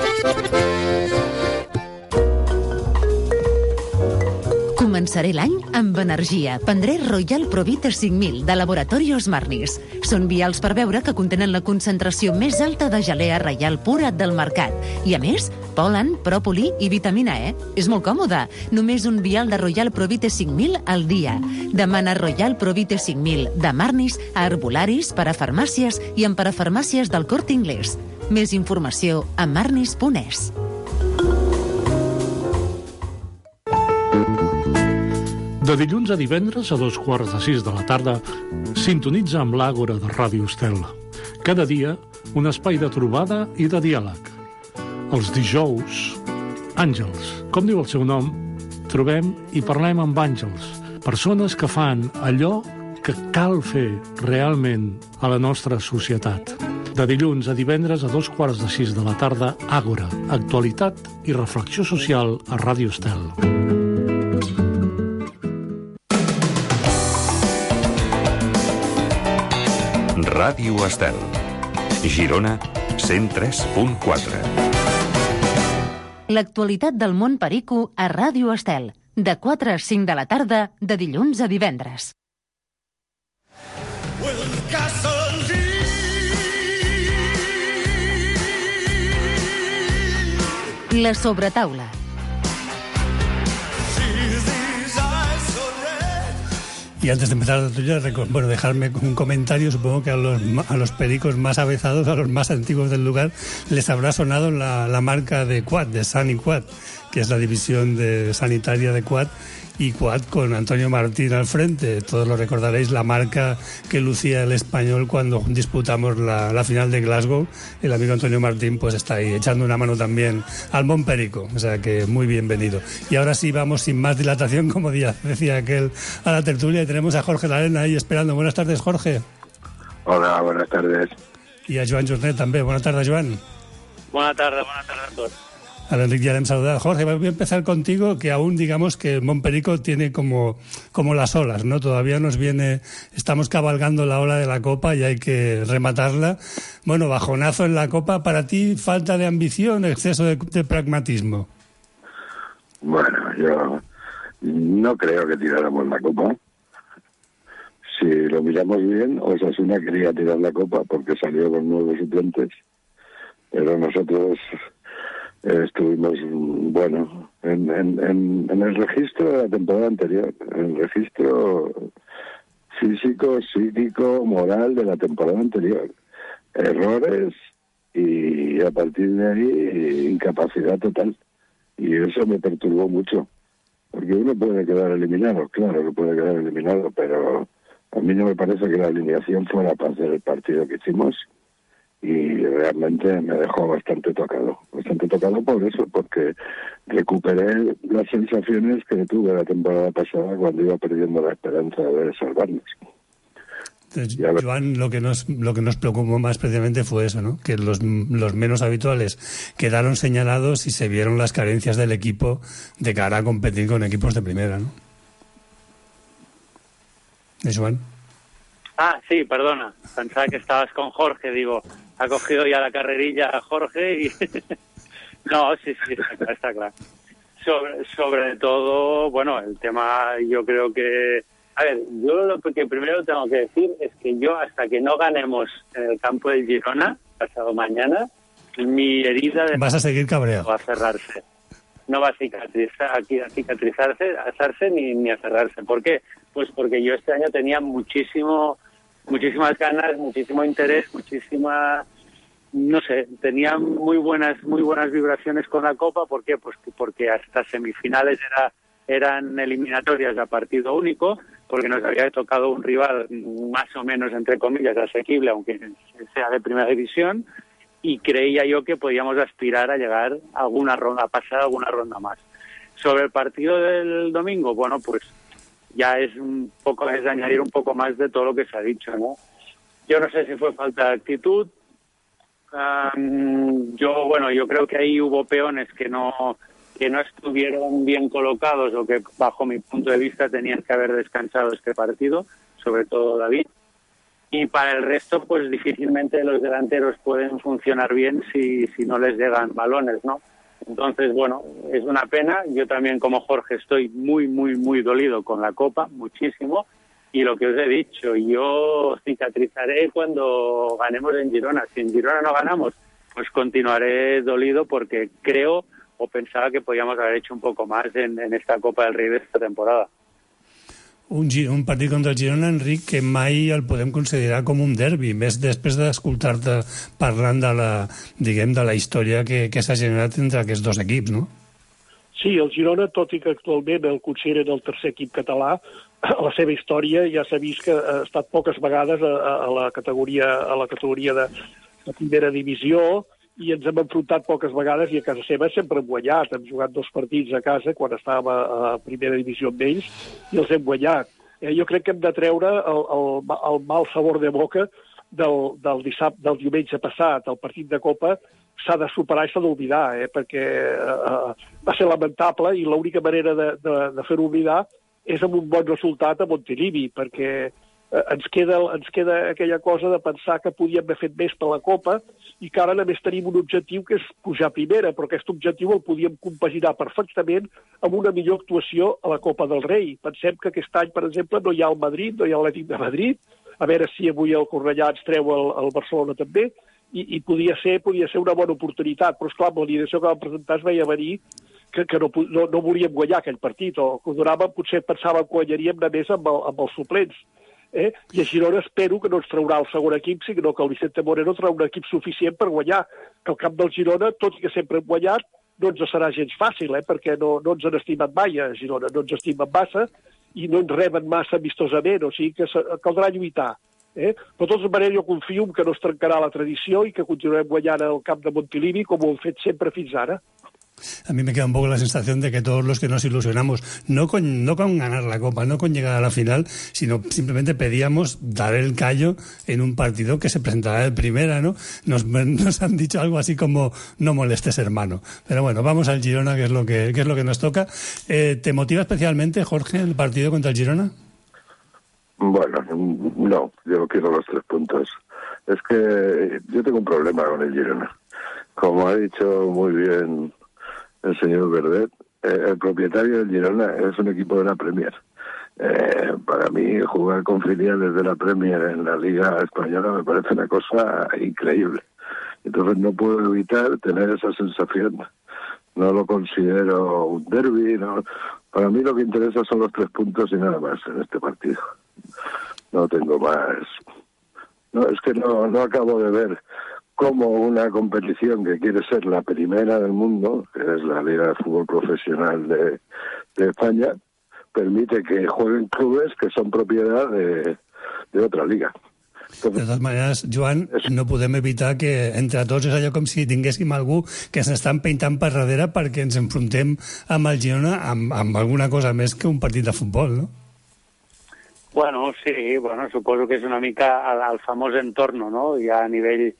Començaré l'any amb energia. Prendré Royal Provita 5.000 de Laboratorios Marnis. Són vials per beure que contenen la concentració més alta de gelea reial pura del mercat. I a més, pol·len, pròpoli i vitamina E. És molt còmode. Només un vial de Royal Provita 5.000 al dia. Demana Royal Provita 5.000 de Marnis a herbolaris, parafarmàcies i en parafarmàcies del Corte Inglés. Més informació a marnis.es. De dilluns a divendres a 2:45 de la tarda, sintonitza amb l'Àgora de Ràdio Estel. Cada dia, un espai de trobada i de diàleg. Els dijous, àngels. Com diu el seu nom, trobem i parlem amb àngels, persones que fan allò que cal fer realment a la nostra societat. De dilluns a divendres a 2:45 de la tarda, Àgora, actualitat i reflexió social a Ràdio Estel. Ràdio Estel. Girona 103.4. L'actualitat del món perico a Ràdio Estel. De 4 a 5 de la tarda, de dilluns a divendres. La sobretaula. Y antes de empezar la tuya, dejarme un comentario. Supongo que a los pericos más avezados, a los más antiguos del lugar, les habrá sonado la marca de Quad, de Saniquat, que es la división sanitaria de Quad, y Quad con Antonio Martín al frente. Todos lo recordaréis, la marca que lucía el Español cuando disputamos la final de Glasgow. El amigo Antonio Martín pues está ahí echando una mano también al Mon Perico, o sea que muy bienvenido. Y ahora sí vamos sin más dilatación, como decía aquel, a la tertulia, y tenemos a Jorge Larena ahí esperando. Buenas tardes, Jorge. Hola, buenas tardes. Y a Joan Jornet també. Buenas tardes, Joan. Buenas tardes a tots. A Enric ya le hemos saludado. Jorge, voy a empezar contigo, que aún digamos que el Montperico tiene como las olas, ¿no? Todavía estamos cabalgando la ola de la Copa y hay que rematarla. Bueno, bajonazo en la Copa. ¿Para ti falta de ambición, exceso de pragmatismo? Bueno, yo no creo que tiráramos la Copa. Si lo miramos bien, Osasuna quería tirar la Copa porque salió con 9 suplentes, pero nosotros estuvimos, bueno, en el registro de la temporada anterior, en el registro físico, psíquico, moral de la temporada anterior. Errores y a partir de ahí incapacidad total. Y eso me perturbó mucho. Porque uno puede quedar eliminado, claro que puede quedar eliminado, pero a mí no me parece que la alineación fuera para hacer el partido que hicimos. Y realmente me dejó bastante tocado por eso, porque recuperé las sensaciones que tuve la temporada pasada cuando iba perdiendo la esperanza de salvarnos. Joan, lo que nos preocupó más precisamente fue eso, ¿no? Que los menos habituales quedaron señalados y se vieron las carencias del equipo de cara a competir con equipos de primera, ¿no? Joan. Ah, sí, perdona. Pensaba que estabas con Jorge, digo, ha cogido ya la carrerilla a Jorge y... No, sí, está claro. sobre todo, bueno, el tema, yo creo que... A ver, yo lo que primero tengo que decir es que yo, hasta que no ganemos en el campo del Girona, pasado mañana, mi herida vas a seguir cabreado. Va a cerrarse. No va a cicatrizarse ni a cerrarse. ¿Por qué? Pues porque yo este año tenía muchísimas ganas, muchísimo interés, no sé, tenía muy buenas vibraciones con la Copa. ¿Por qué? Pues porque hasta semifinales eran eliminatorias a partido único, porque nos había tocado un rival más o menos, entre comillas, asequible, aunque sea de primera división, y creía yo que podíamos aspirar a llegar a pasar alguna ronda más. Sobre el partido del domingo, bueno, pues ya es añadir un poco más de todo lo que se ha dicho, ¿no? Yo no sé si fue falta de actitud. Yo creo que ahí hubo peones que no estuvieron bien colocados o que, bajo mi punto de vista, tenían que haber descansado este partido, sobre todo David. Y para el resto, pues difícilmente los delanteros pueden funcionar bien si no les llegan balones, ¿no? Entonces, bueno, es una pena. Yo también, como Jorge, estoy muy, muy, muy dolido con la Copa, muchísimo. Y lo que os he dicho, yo cicatrizaré cuando ganemos en Girona. Si en Girona no ganamos, pues continuaré dolido porque creo o pensaba que podíamos haber hecho un poco más en esta Copa del Rei de esta temporada. Un partit contra el Girona, Enric, que mai el podem considerar com un derbi, més després d'escoltar-te parlant de la història que s'ha generat entre aquests dos equips, no? Sí, el Girona, tot i que actualment el consideren el tercer equip català, la seva història ja s'ha vist que ha estat poques vegades a la categoria de primera divisió, i ens hem enfrontat poques vegades, i a casa seva sempre hem guanyat. Hem jugat 2 partits a casa quan estàvem a primera divisió amb ells i els hem guanyat. Jo crec que hem de treure el mal sabor de boca del diumenge passat. El partit de Copa s'ha de superar i s'ha d'oblidar, perquè va ser lamentable i l'única manera de fer-ho oblidar és amb un bon resultat a Montilivi, perquè ens queda aquella cosa de pensar que podíem haver fet més per la Copa i que ara només tenim un objectiu que és pujar a primera, però aquest objectiu el podíem compaginar perfectament amb una millor actuació a la Copa del Rei. Pensem que aquest any, per exemple, no hi ha el Madrid, no hi ha l'Atlètic de Madrid, a veure si avui el Cornellà ens treu el Barcelona també, i podia ser una bona oportunitat, però esclar, amb la lideració que vam presentar es veia venir que no volíem guanyar aquell partit, o que ho donàvem, potser pensàvem que guanyaríem només amb els suplents. I a Girona espero que no ens traurà el segon equip, sinó que el Vicente Moreno traurà un equip suficient per guanyar, que el camp del Girona, tot i que sempre hem guanyat, no ens serà gens fàcil, perquè no ens han estimat mai a Girona, no ens estimen massa i no ens reben massa amistosament, o sigui que caldrà lluitar. Però de totes maneres jo confio que no es trencarà la tradició i que continuarem guanyant al camp de Montilivi com ho hem fet sempre fins ara. A mí me queda un poco la sensación de que todos los que nos ilusionamos, no con ganar la Copa, no con llegar a la final, sino simplemente pedíamos dar el callo en un partido que se presentará de primera, ¿no? Nos han dicho algo así como no molestes, hermano. Pero bueno, vamos al Girona, que es lo que nos toca. ¿Te motiva especialmente, Jorge, el partido contra el Girona? Bueno, no, yo quiero los 3 puntos. Es que yo tengo un problema con el Girona. Como ha dicho muy bien el señor Verdet, el propietario del Girona es un equipo de la Premier. Para mí, jugar con filiales de la Premier en la Liga Española me parece una cosa increíble. Entonces no puedo evitar tener esa sensación. No lo considero un derbi. No. Para mí lo que interesa son los 3 puntos y nada más en este partido. No tengo más. No, es que no acabo de ver cómo una competición que quiere ser la primera del mundo, que es la Liga de Fútbol Profesional de España, permite que jueguen clubes que son propiedad de otra liga. De totes maneres, Joan, no podem evitar que entre tots és allò com si tinguéssim algú que s'està empeintant per darrere perquè ens enfrontem amb el Girona amb alguna cosa més que un partit de futbol, no? Bueno, sí, suposo que és una mica el famós entorno, no? Ja a nivell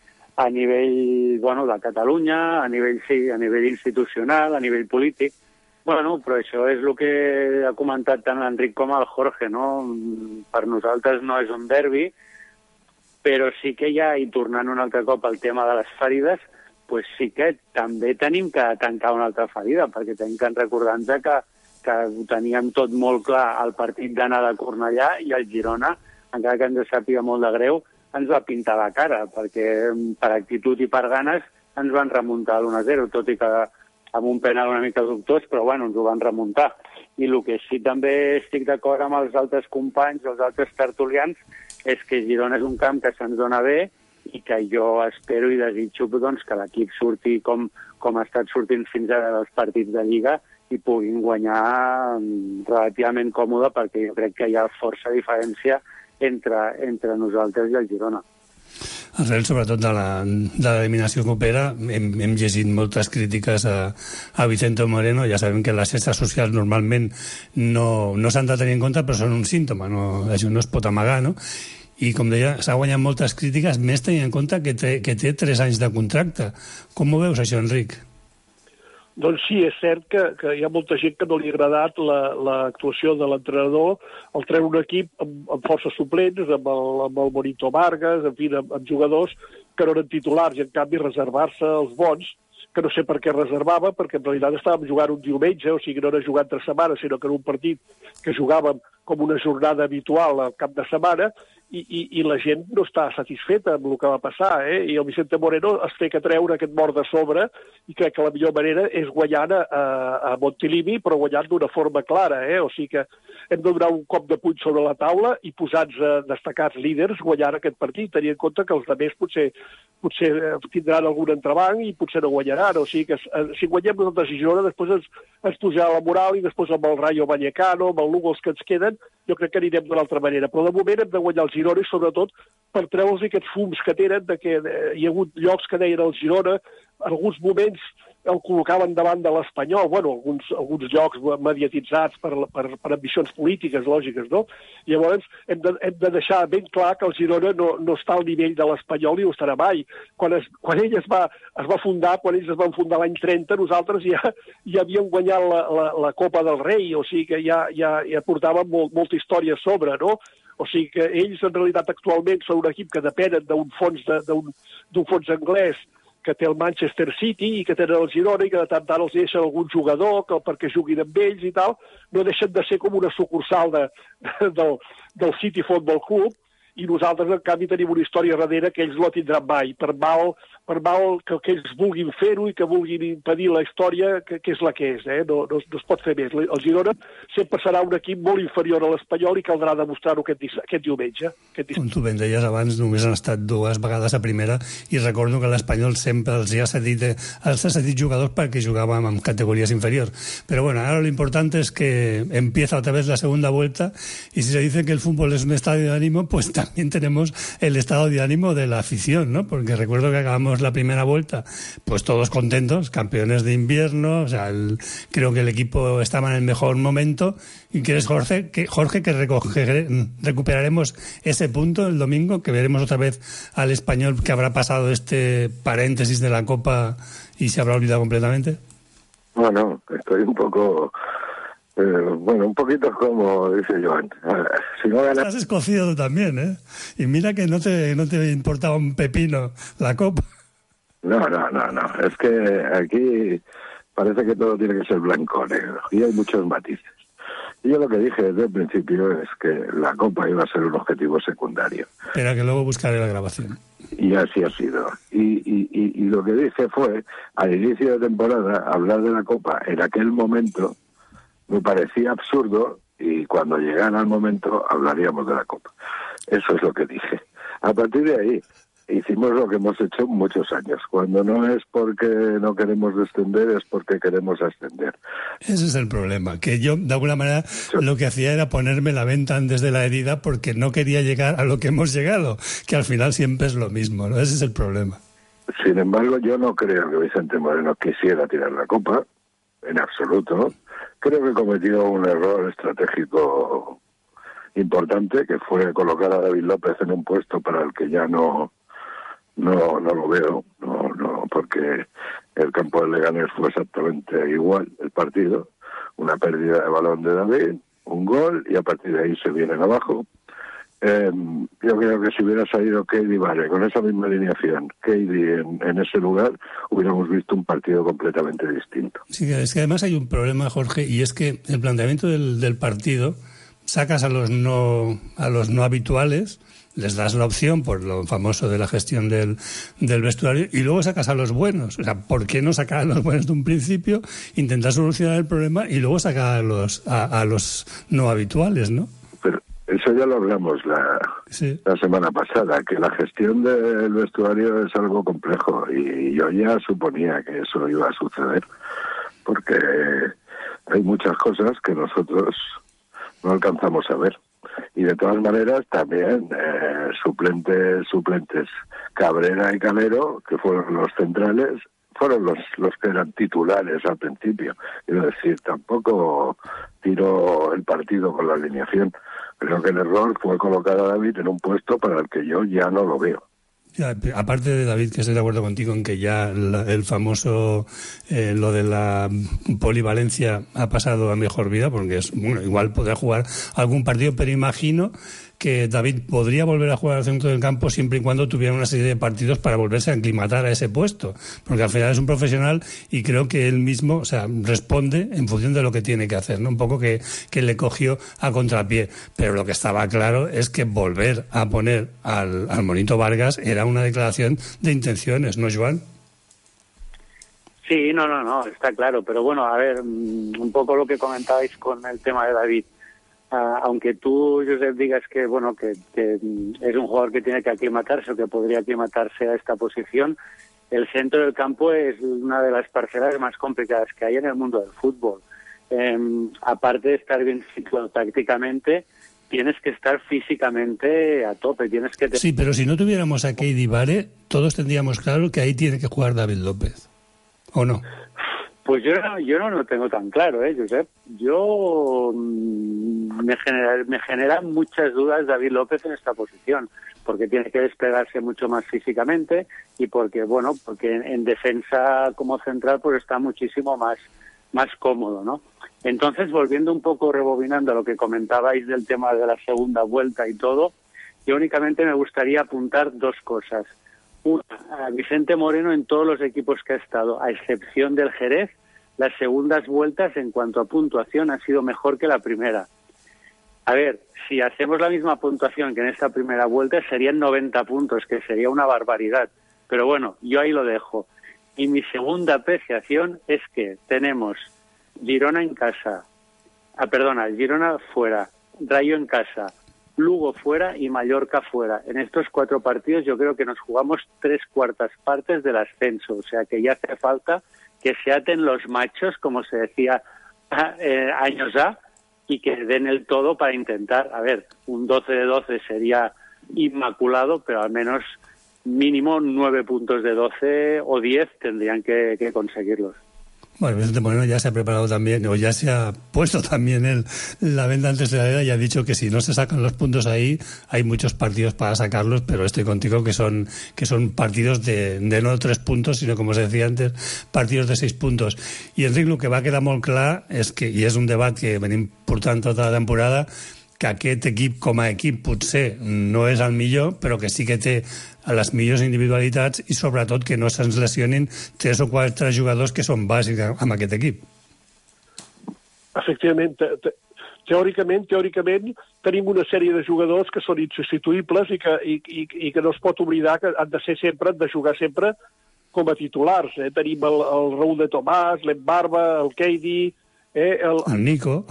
de Catalunya, a nivell institucional, a nivell polític. Bueno, però això és el que ha comentat tant l'Enric com el Jorge, no? Per nosaltres no és un derbi, però sí que hi ha, i tornant un altre cop al tema de les ferides, pues sí que també tenim que tancar una altra ferida, perquè tenim que recordar-nos que ho teníem tot molt clar al partit d'anar de Cornellà, i el Girona, encara que ens sàpiga molt de greu, ens va pintar la cara, perquè per actitud i per ganes ens van remuntar l'1-0, tot i que amb un penal una mica dubtós, però bueno, ens ho van remuntar. I el que sí també estic d'acord amb els altres companys, els altres tertulians, és que Girona és un camp que se'ns dona bé i que jo espero i desitjo doncs, que l'equip surti com ha estat sortint fins ara dels partits de Lliga i puguin guanyar relativament còmode, perquè jo crec que hi ha força diferència entre nosaltres i el Girona. Arrel, sobretot de l'eliminació copera, hem llegit moltes crítiques a Vicente Moreno. Ja sabem que les xarxes socials normalment no s'han de tenir en compte, però són un símptoma, això no es pot amagar, no? I, com deia, s'ha guanyat moltes crítiques, més tenint en compte que té 3 anys de contracte. Com ho veus, això, Enric? Doncs sí, és cert que hi ha molta gent que no li ha agradat l'actuació de l'entrenador al treure un equip amb forces suplents, amb el Bonito Vargas, en fi, amb jugadors que no eren titulars, i en canvi reservar-se els bons, que no sé per què reservava, perquè en realitat estàvem jugant un diumenge, o sigui, no era jugar entre setmanes, sinó que era un partit que jugàvem com una jornada habitual al cap de setmana, i la gent no està satisfeta amb el que va passar, i el Vicente Moreno es té que treure aquest mort de sobre, i crec que la millor manera és guanyant a Montilivi, però guanyant d'una forma clara, o sigui que hem de donar un cop de puny sobre la taula i posar-nos destacats líders guanyant aquest partit, tenint en compte que els altres potser tindran algun entrebanc i potser no guanyaran, o sigui que si guanyem nosaltres i Girona, després ens pujarà la moral, i després amb el Rayo Vallecano, amb el Lugo, els que ens queden, jo crec que anirem d'una altra manera, però de moment hem de guanyar el Girona, i sobretot per treure'ls aquests fums que tenen, que hi ha hagut llocs que deien el Girona, en alguns moments el col·locaven davant de l'Espanyol, bueno, alguns llocs mediatitzats per ambicions polítiques, lògiques, no? I llavors hem de deixar ben clar que el Girona no està al nivell de l'Espanyol i ho estarà mai. Quan ell es va fundar, quan ells es van fundar l'any 30, nosaltres ja havíem guanyat la Copa del Rei, o sigui que ja portàvem molta història a sobre, no? O sigui que ells, en realitat, actualment són un equip que depenen d'un fons anglès que té el Manchester City i que tenen el Girona, i que de tant en tant els deixen algun jugador perquè juguin amb ells i tal, no deixen de ser com una sucursal del City Football Club, i nosaltres, en canvi, tenim una història darrere que ells no tindran mai, per mal que ells vulguin fer-ho i que vulguin impedir la història, que és la que és, no es pot fer més. El Girona sempre serà un equip molt inferior a l'Espanyol i caldrà demostrar-ho aquest diumenge. Com tu ben deies abans, només han estat 2 vegades a primera, i recordo que l'Espanyol sempre els ha cedit jugadors perquè jugàvem en categories inferiors. Pero bueno, ahora lo importante es que empieza otra vez la segunda vuelta, y si se dice que el fútbol es un estadio de ánimo, pues también tenemos el estado de ánimo de la afición, ¿no? Porque recuerdo que acabamos la primera vuelta pues todos contentos, campeones de invierno, o sea, creo que el equipo estaba en el mejor momento. ¿Y crees, Jorge, que recuperaremos ese punto el domingo, que veremos otra vez al Español, que habrá pasado este paréntesis de la Copa y se habrá olvidado completamente? Bueno, estoy un poco... un poquito como dice Joan. Si no ganas... Estás escocido tú también, ¿eh? Y mira que no te importaba un pepino la Copa. No. Es que aquí parece que todo tiene que ser blanco o negro. Y hay muchos matices. Y yo lo que dije desde el principio es que la Copa iba a ser un objetivo secundario. Pero que luego buscaré la grabación. Y así ha sido. Y lo que dije fue, al inicio de temporada, hablar de la Copa en aquel momento me parecía absurdo, y cuando llegara el momento hablaríamos de la Copa. Eso es lo que dije. A partir de ahí hicimos lo que hemos hecho muchos años. Cuando no es porque no queremos descender, es porque queremos ascender. Ese es el problema, que yo de alguna manera lo que hacía era ponerme la venta antes de la herida, porque no quería llegar a lo que hemos llegado, que al final siempre es lo mismo, ¿no? Ese es el problema. Sin embargo, yo no creo que Vicente Moreno quisiera tirar la Copa, en absoluto. Creo que cometió un error estratégico importante, que fue colocar a David López en un puesto para el que ya no lo veo, porque el campo de Leganés fue exactamente igual el partido, una pérdida de balón de David, un gol, y a partir de ahí se vienen abajo, Yo creo que si hubiera salido Keidi Vare con esa misma alineación, Keidi en ese lugar, hubiéramos visto un partido completamente distinto. Sí, es que además hay un problema, Jorge, y es que el planteamiento del partido, sacas a los no habituales, les das la opción por lo famoso de la gestión del vestuario, y luego sacas a los buenos. O sea, ¿por qué no sacar a los buenos de un principio, intentar solucionar el problema y luego sacar a los no habituales, ¿no? Pero eso ya lo hablamos la semana pasada, que la gestión del vestuario es algo complejo, y yo ya suponía que eso iba a suceder, porque hay muchas cosas que nosotros no alcanzamos a ver. Y de todas maneras también suplentes Cabrera y Calero, que fueron los centrales, fueron los que eran titulares al principio. Quiero decir, tampoco tiró el partido con la alineación. Creo que el error fue colocar a David en un puesto para el que yo ya no lo veo. Ya, aparte de David, que estoy de acuerdo contigo en que ya el famoso lo de la polivalencia ha pasado a mejor vida, porque es bueno, igual podrá jugar algún partido, pero imagino que David podría volver a jugar al centro del campo siempre y cuando tuviera una serie de partidos para volverse a aclimatar a ese puesto, porque al final es un profesional y creo que él mismo, o sea, responde en función de lo que tiene que hacer, ¿no? Un poco que le cogió a contrapié, pero lo que estaba claro es que volver a poner al Monito Vargas era una declaración de intenciones, ¿no, Joan? Sí, no, está claro, pero bueno, a ver, un poco lo que comentabais con el tema de David. Aunque tú, Josep, digas que bueno que es un jugador que tiene que aclimatarse o que podría aclimatarse a esta posición, el centro del campo es una de las parcelas más complicadas que hay en el mundo del fútbol. Aparte de estar bien situado tácticamente, tienes que estar físicamente a tope. Sí, pero si no tuviéramos a Keidi Vare, todos tendríamos claro que ahí tiene que jugar David López, ¿o no? Pues yo no lo tengo tan claro, Josep. Me genera muchas dudas David López en esta posición, porque tiene que desplegarse mucho más físicamente y porque en defensa como central pues está muchísimo más cómodo, ¿no? Entonces, volviendo un poco, rebobinando a lo que comentabais del tema de la segunda vuelta y todo, yo únicamente me gustaría apuntar dos cosas. Una, a Vicente Moreno en todos los equipos que ha estado, a excepción del Jerez, las segundas vueltas en cuanto a puntuación han sido mejor que la primera. A ver, si hacemos la misma puntuación que en esta primera vuelta serían 90 puntos, que sería una barbaridad. Pero bueno, yo ahí lo dejo. Y mi segunda apreciación es que tenemos Girona fuera, Rayo en casa, Lugo fuera y Mallorca fuera. En estos 4 partidos yo creo que nos jugamos 3/4 partes del ascenso, o sea que ya hace falta que se aten los machos, como se decía años ya, y que den el todo para intentar, a ver, un 12 de 12 sería inmaculado, pero al menos mínimo 9 puntos de 12 o 10 tendrían que conseguirlos. Bueno, Vicente Moreno ya se ha preparado también, o ya se ha puesto también la venda antes de la era y ha dicho que si no se sacan los puntos ahí, hay muchos partidos para sacarlos, pero estoy contigo que son partidos de no 3 puntos, sino, como se decía antes, partidos de 6 puntos. I, Enric, el que va quedar molt clar és que, i és un debat que venim portant tota la temporada, que aquest equip com a equip potser no és el millor, però que sí que té les millors individualitats i sobretot que no se'ns lesionin 3 o 4 jugadors que són bàsics amb aquest equip. Efectivament, teòricament tenim una sèrie de jugadors que són insubstituïbles i que no es pot oblidar que han de jugar sempre com a titulars. Tenim el Raúl de Tomàs, l'Embarba, el Keidi... El Nico.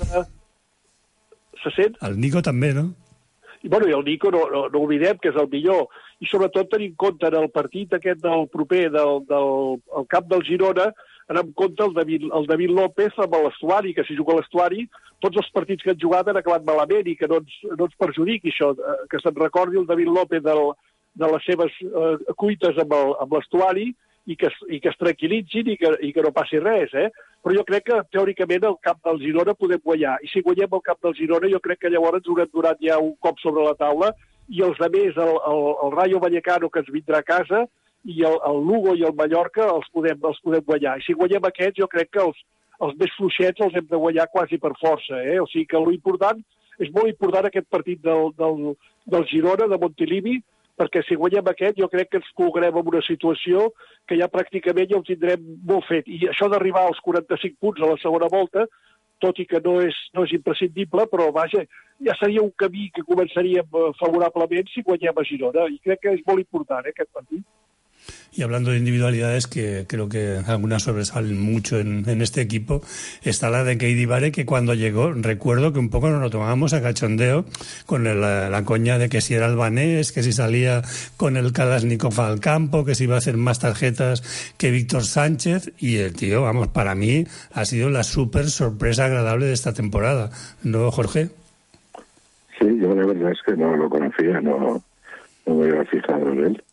Se sent? El Nico també, no? I el Nico no oblidem que és el millor. I sobretot tenir en compte en el partit aquest del proper del camp del Girona, anar en compte el David López amb l'Estuari, que si juga a l'Estuari, tots els partits que han jugat han acabat malament i que no ens perjudiqui això, que se'n recordi el David López de les seves cuites amb l'Estuari i que es tranquil·litzin i que no passi res, Però jo crec que, teòricament, al camp del Girona podem guanyar. I si guanyem el camp del Girona, jo crec que llavors ens haurem donat ja un cop sobre la taula i els altres, el Rayo Vallecano, que ens vindrà a casa, i el Lugo i el Mallorca els podem guanyar. I si guanyem aquests, jo crec que els més fluixets els hem de guanyar quasi per força, O sigui que l'important és molt important aquest partit del Girona, de Montilivi, perquè si guanyem aquest jo crec que ens col·locarem en una situació que ja pràcticament ja ho tindrem molt fet. I això d'arribar als 45 punts a la segona volta, tot i que no és imprescindible, però vaja, ja seria un camí que començaríem favorablement si guanyem a Girona. I crec que és molt important aquest partit. Y hablando de individualidades, que creo que algunas sobresalen mucho en este equipo, está la de Keidi Bare, que cuando llegó, recuerdo que un poco nos lo tomábamos a cachondeo con la coña de que si era albanés, que si salía con el Kalashnikov al campo, que si iba a hacer más tarjetas que Víctor Sánchez, y el tío, vamos, para mí ha sido la súper sorpresa agradable de esta temporada, ¿no, Jorge? Sí, yo la verdad es que no lo conocía, no me había fijado en él.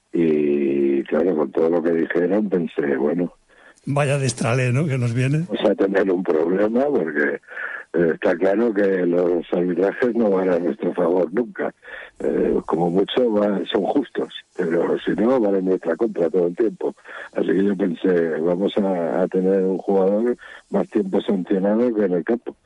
Y claro, con todo lo que dijeron pensé, bueno... Vaya destrale, ¿no?, que nos viene. Vamos a tener un problema porque está claro que los arbitrajes no van a nuestro favor nunca. Como mucho son justos, pero si no, van en nuestra contra todo el tiempo. Así que yo pensé, vamos a tener un jugador más tiempo sancionado que en el campo.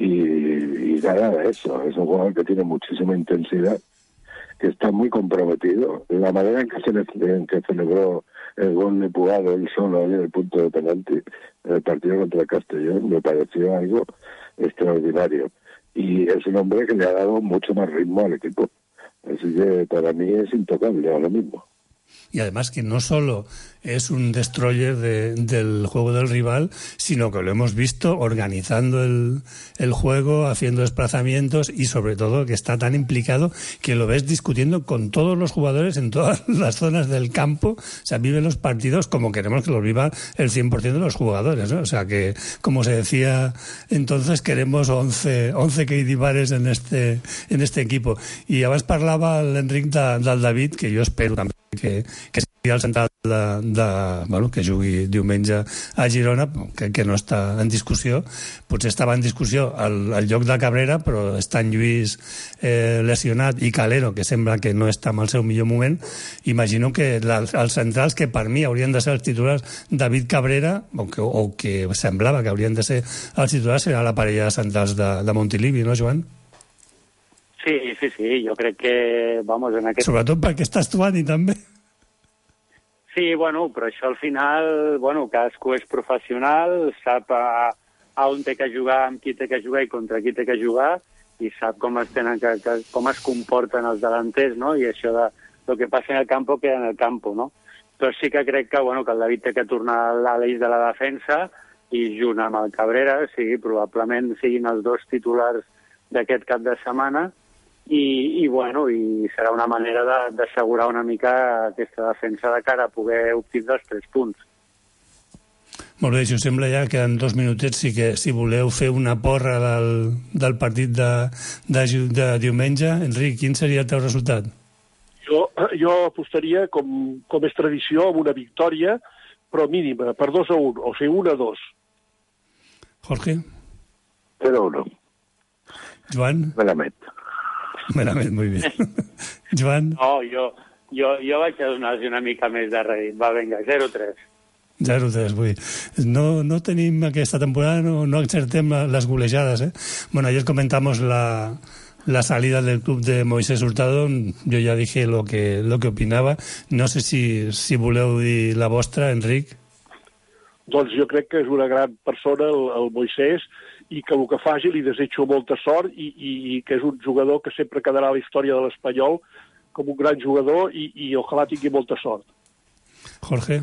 Y nada de eso, es un jugador que tiene muchísima intensidad, que está muy comprometido. La manera en que celebró el gol de Puado él solo en el punto de penalti en el partido contra el Castellón me pareció algo extraordinario. Y es un hombre que le ha dado mucho más ritmo al equipo. Así que para mí es intocable ahora mismo. Y además que no solo es un destroyer del juego del rival, sino que lo hemos visto organizando el juego, haciendo desplazamientos y sobre todo que está tan implicado que lo ves discutiendo con todos los jugadores en todas las zonas del campo. O sea, vive los partidos como queremos que los vivan el 100% de los jugadores, ¿no? O sea que, como se decía entonces, queremos 11 Keidi Bares en este equipo. I abans parlava l'Enric del David, que jo espero també que sigui el central que jugui diumenge a Girona, que no està en discussió. Potser estava en discussió al lloc de Cabrera, però està en Lluís lesionat i Calero, que sembla que no està en el seu millor moment. Imagino que els centrals, que per mi haurien de ser els titulars, David Cabrera, o que semblava que haurien de ser els titulars, serà la parella de centrals de Montilivi, no, Joan? Sí, jo crec que, vamos, en aquest... Sobretot perquè estàs tu, Ani, també. Sí, bueno, però això al final, bueno, cadascú és professional, sap on té que jugar, amb qui té que jugar i contra qui té que jugar, i sap com es comporten els delanters, no? I això de lo que passa en el campo queda en el campo, no? Però sí que crec que, bueno, que el David té que tornar a l'eix de la defensa i junt amb el Cabrera, probablement siguin els dos titulars d'aquest cap de setmana, i serà una manera d'assegurar una mica aquesta defensa de cara a poder obtindre els 3 punts. Molt bé, si us sembla ja que en 2 minutets si voleu fer una porra del partit de diumenge. Enric, quin seria el teu resultat? Jo apostaria, com és tradició, amb una victòria, però mínima, per 2-1, o sigui 1-2. Jorge? 0-1. Joan? Merament, molt bé. Joan? No, jo vaig a donar-li una mica més de rèdit. Va, vinga, 0-3. 0-3, vull dir. No tenim aquesta temporada, no encertem les golejades, Bueno, ayer comentamos la salida del club de Moisés Hurtado. Yo ya dije lo que opinaba. No sé si voleu dir la vostra, Enric. Doncs jo crec que és una gran persona, el Moisés, i que el que faci li desitjo molta sort i que és un jugador que sempre quedarà a la història de l'Espanyol com un gran jugador y ojalá tingui molta sort. Jorge.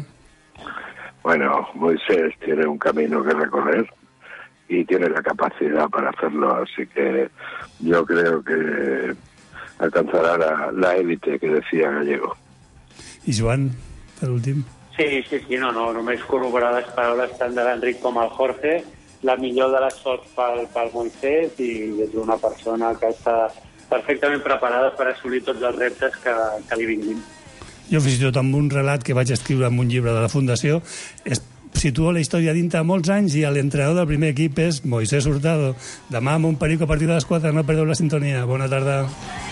Bueno, Moisés tiene un camino que recorrer y tiene la capacidad para hacerlo, así que yo creo que alcanzará la élite que decía Gallego. I Joan, per últim. Sí, no, només corroborar les paraules tant de l'Enric com el Jorge. La millor de les sorts pel Moisés i és una persona que està perfectament preparada per assolir tots els reptes que li vinguin. Jo fins i tot amb un relat que vaig escriure en un llibre de la Fundació situo la història dintre molts anys i l'entrenador del primer equip és Moisés Hurtado. Demà a Montperico a partir de les 4, no perdeu la sintonia. Bona tarda.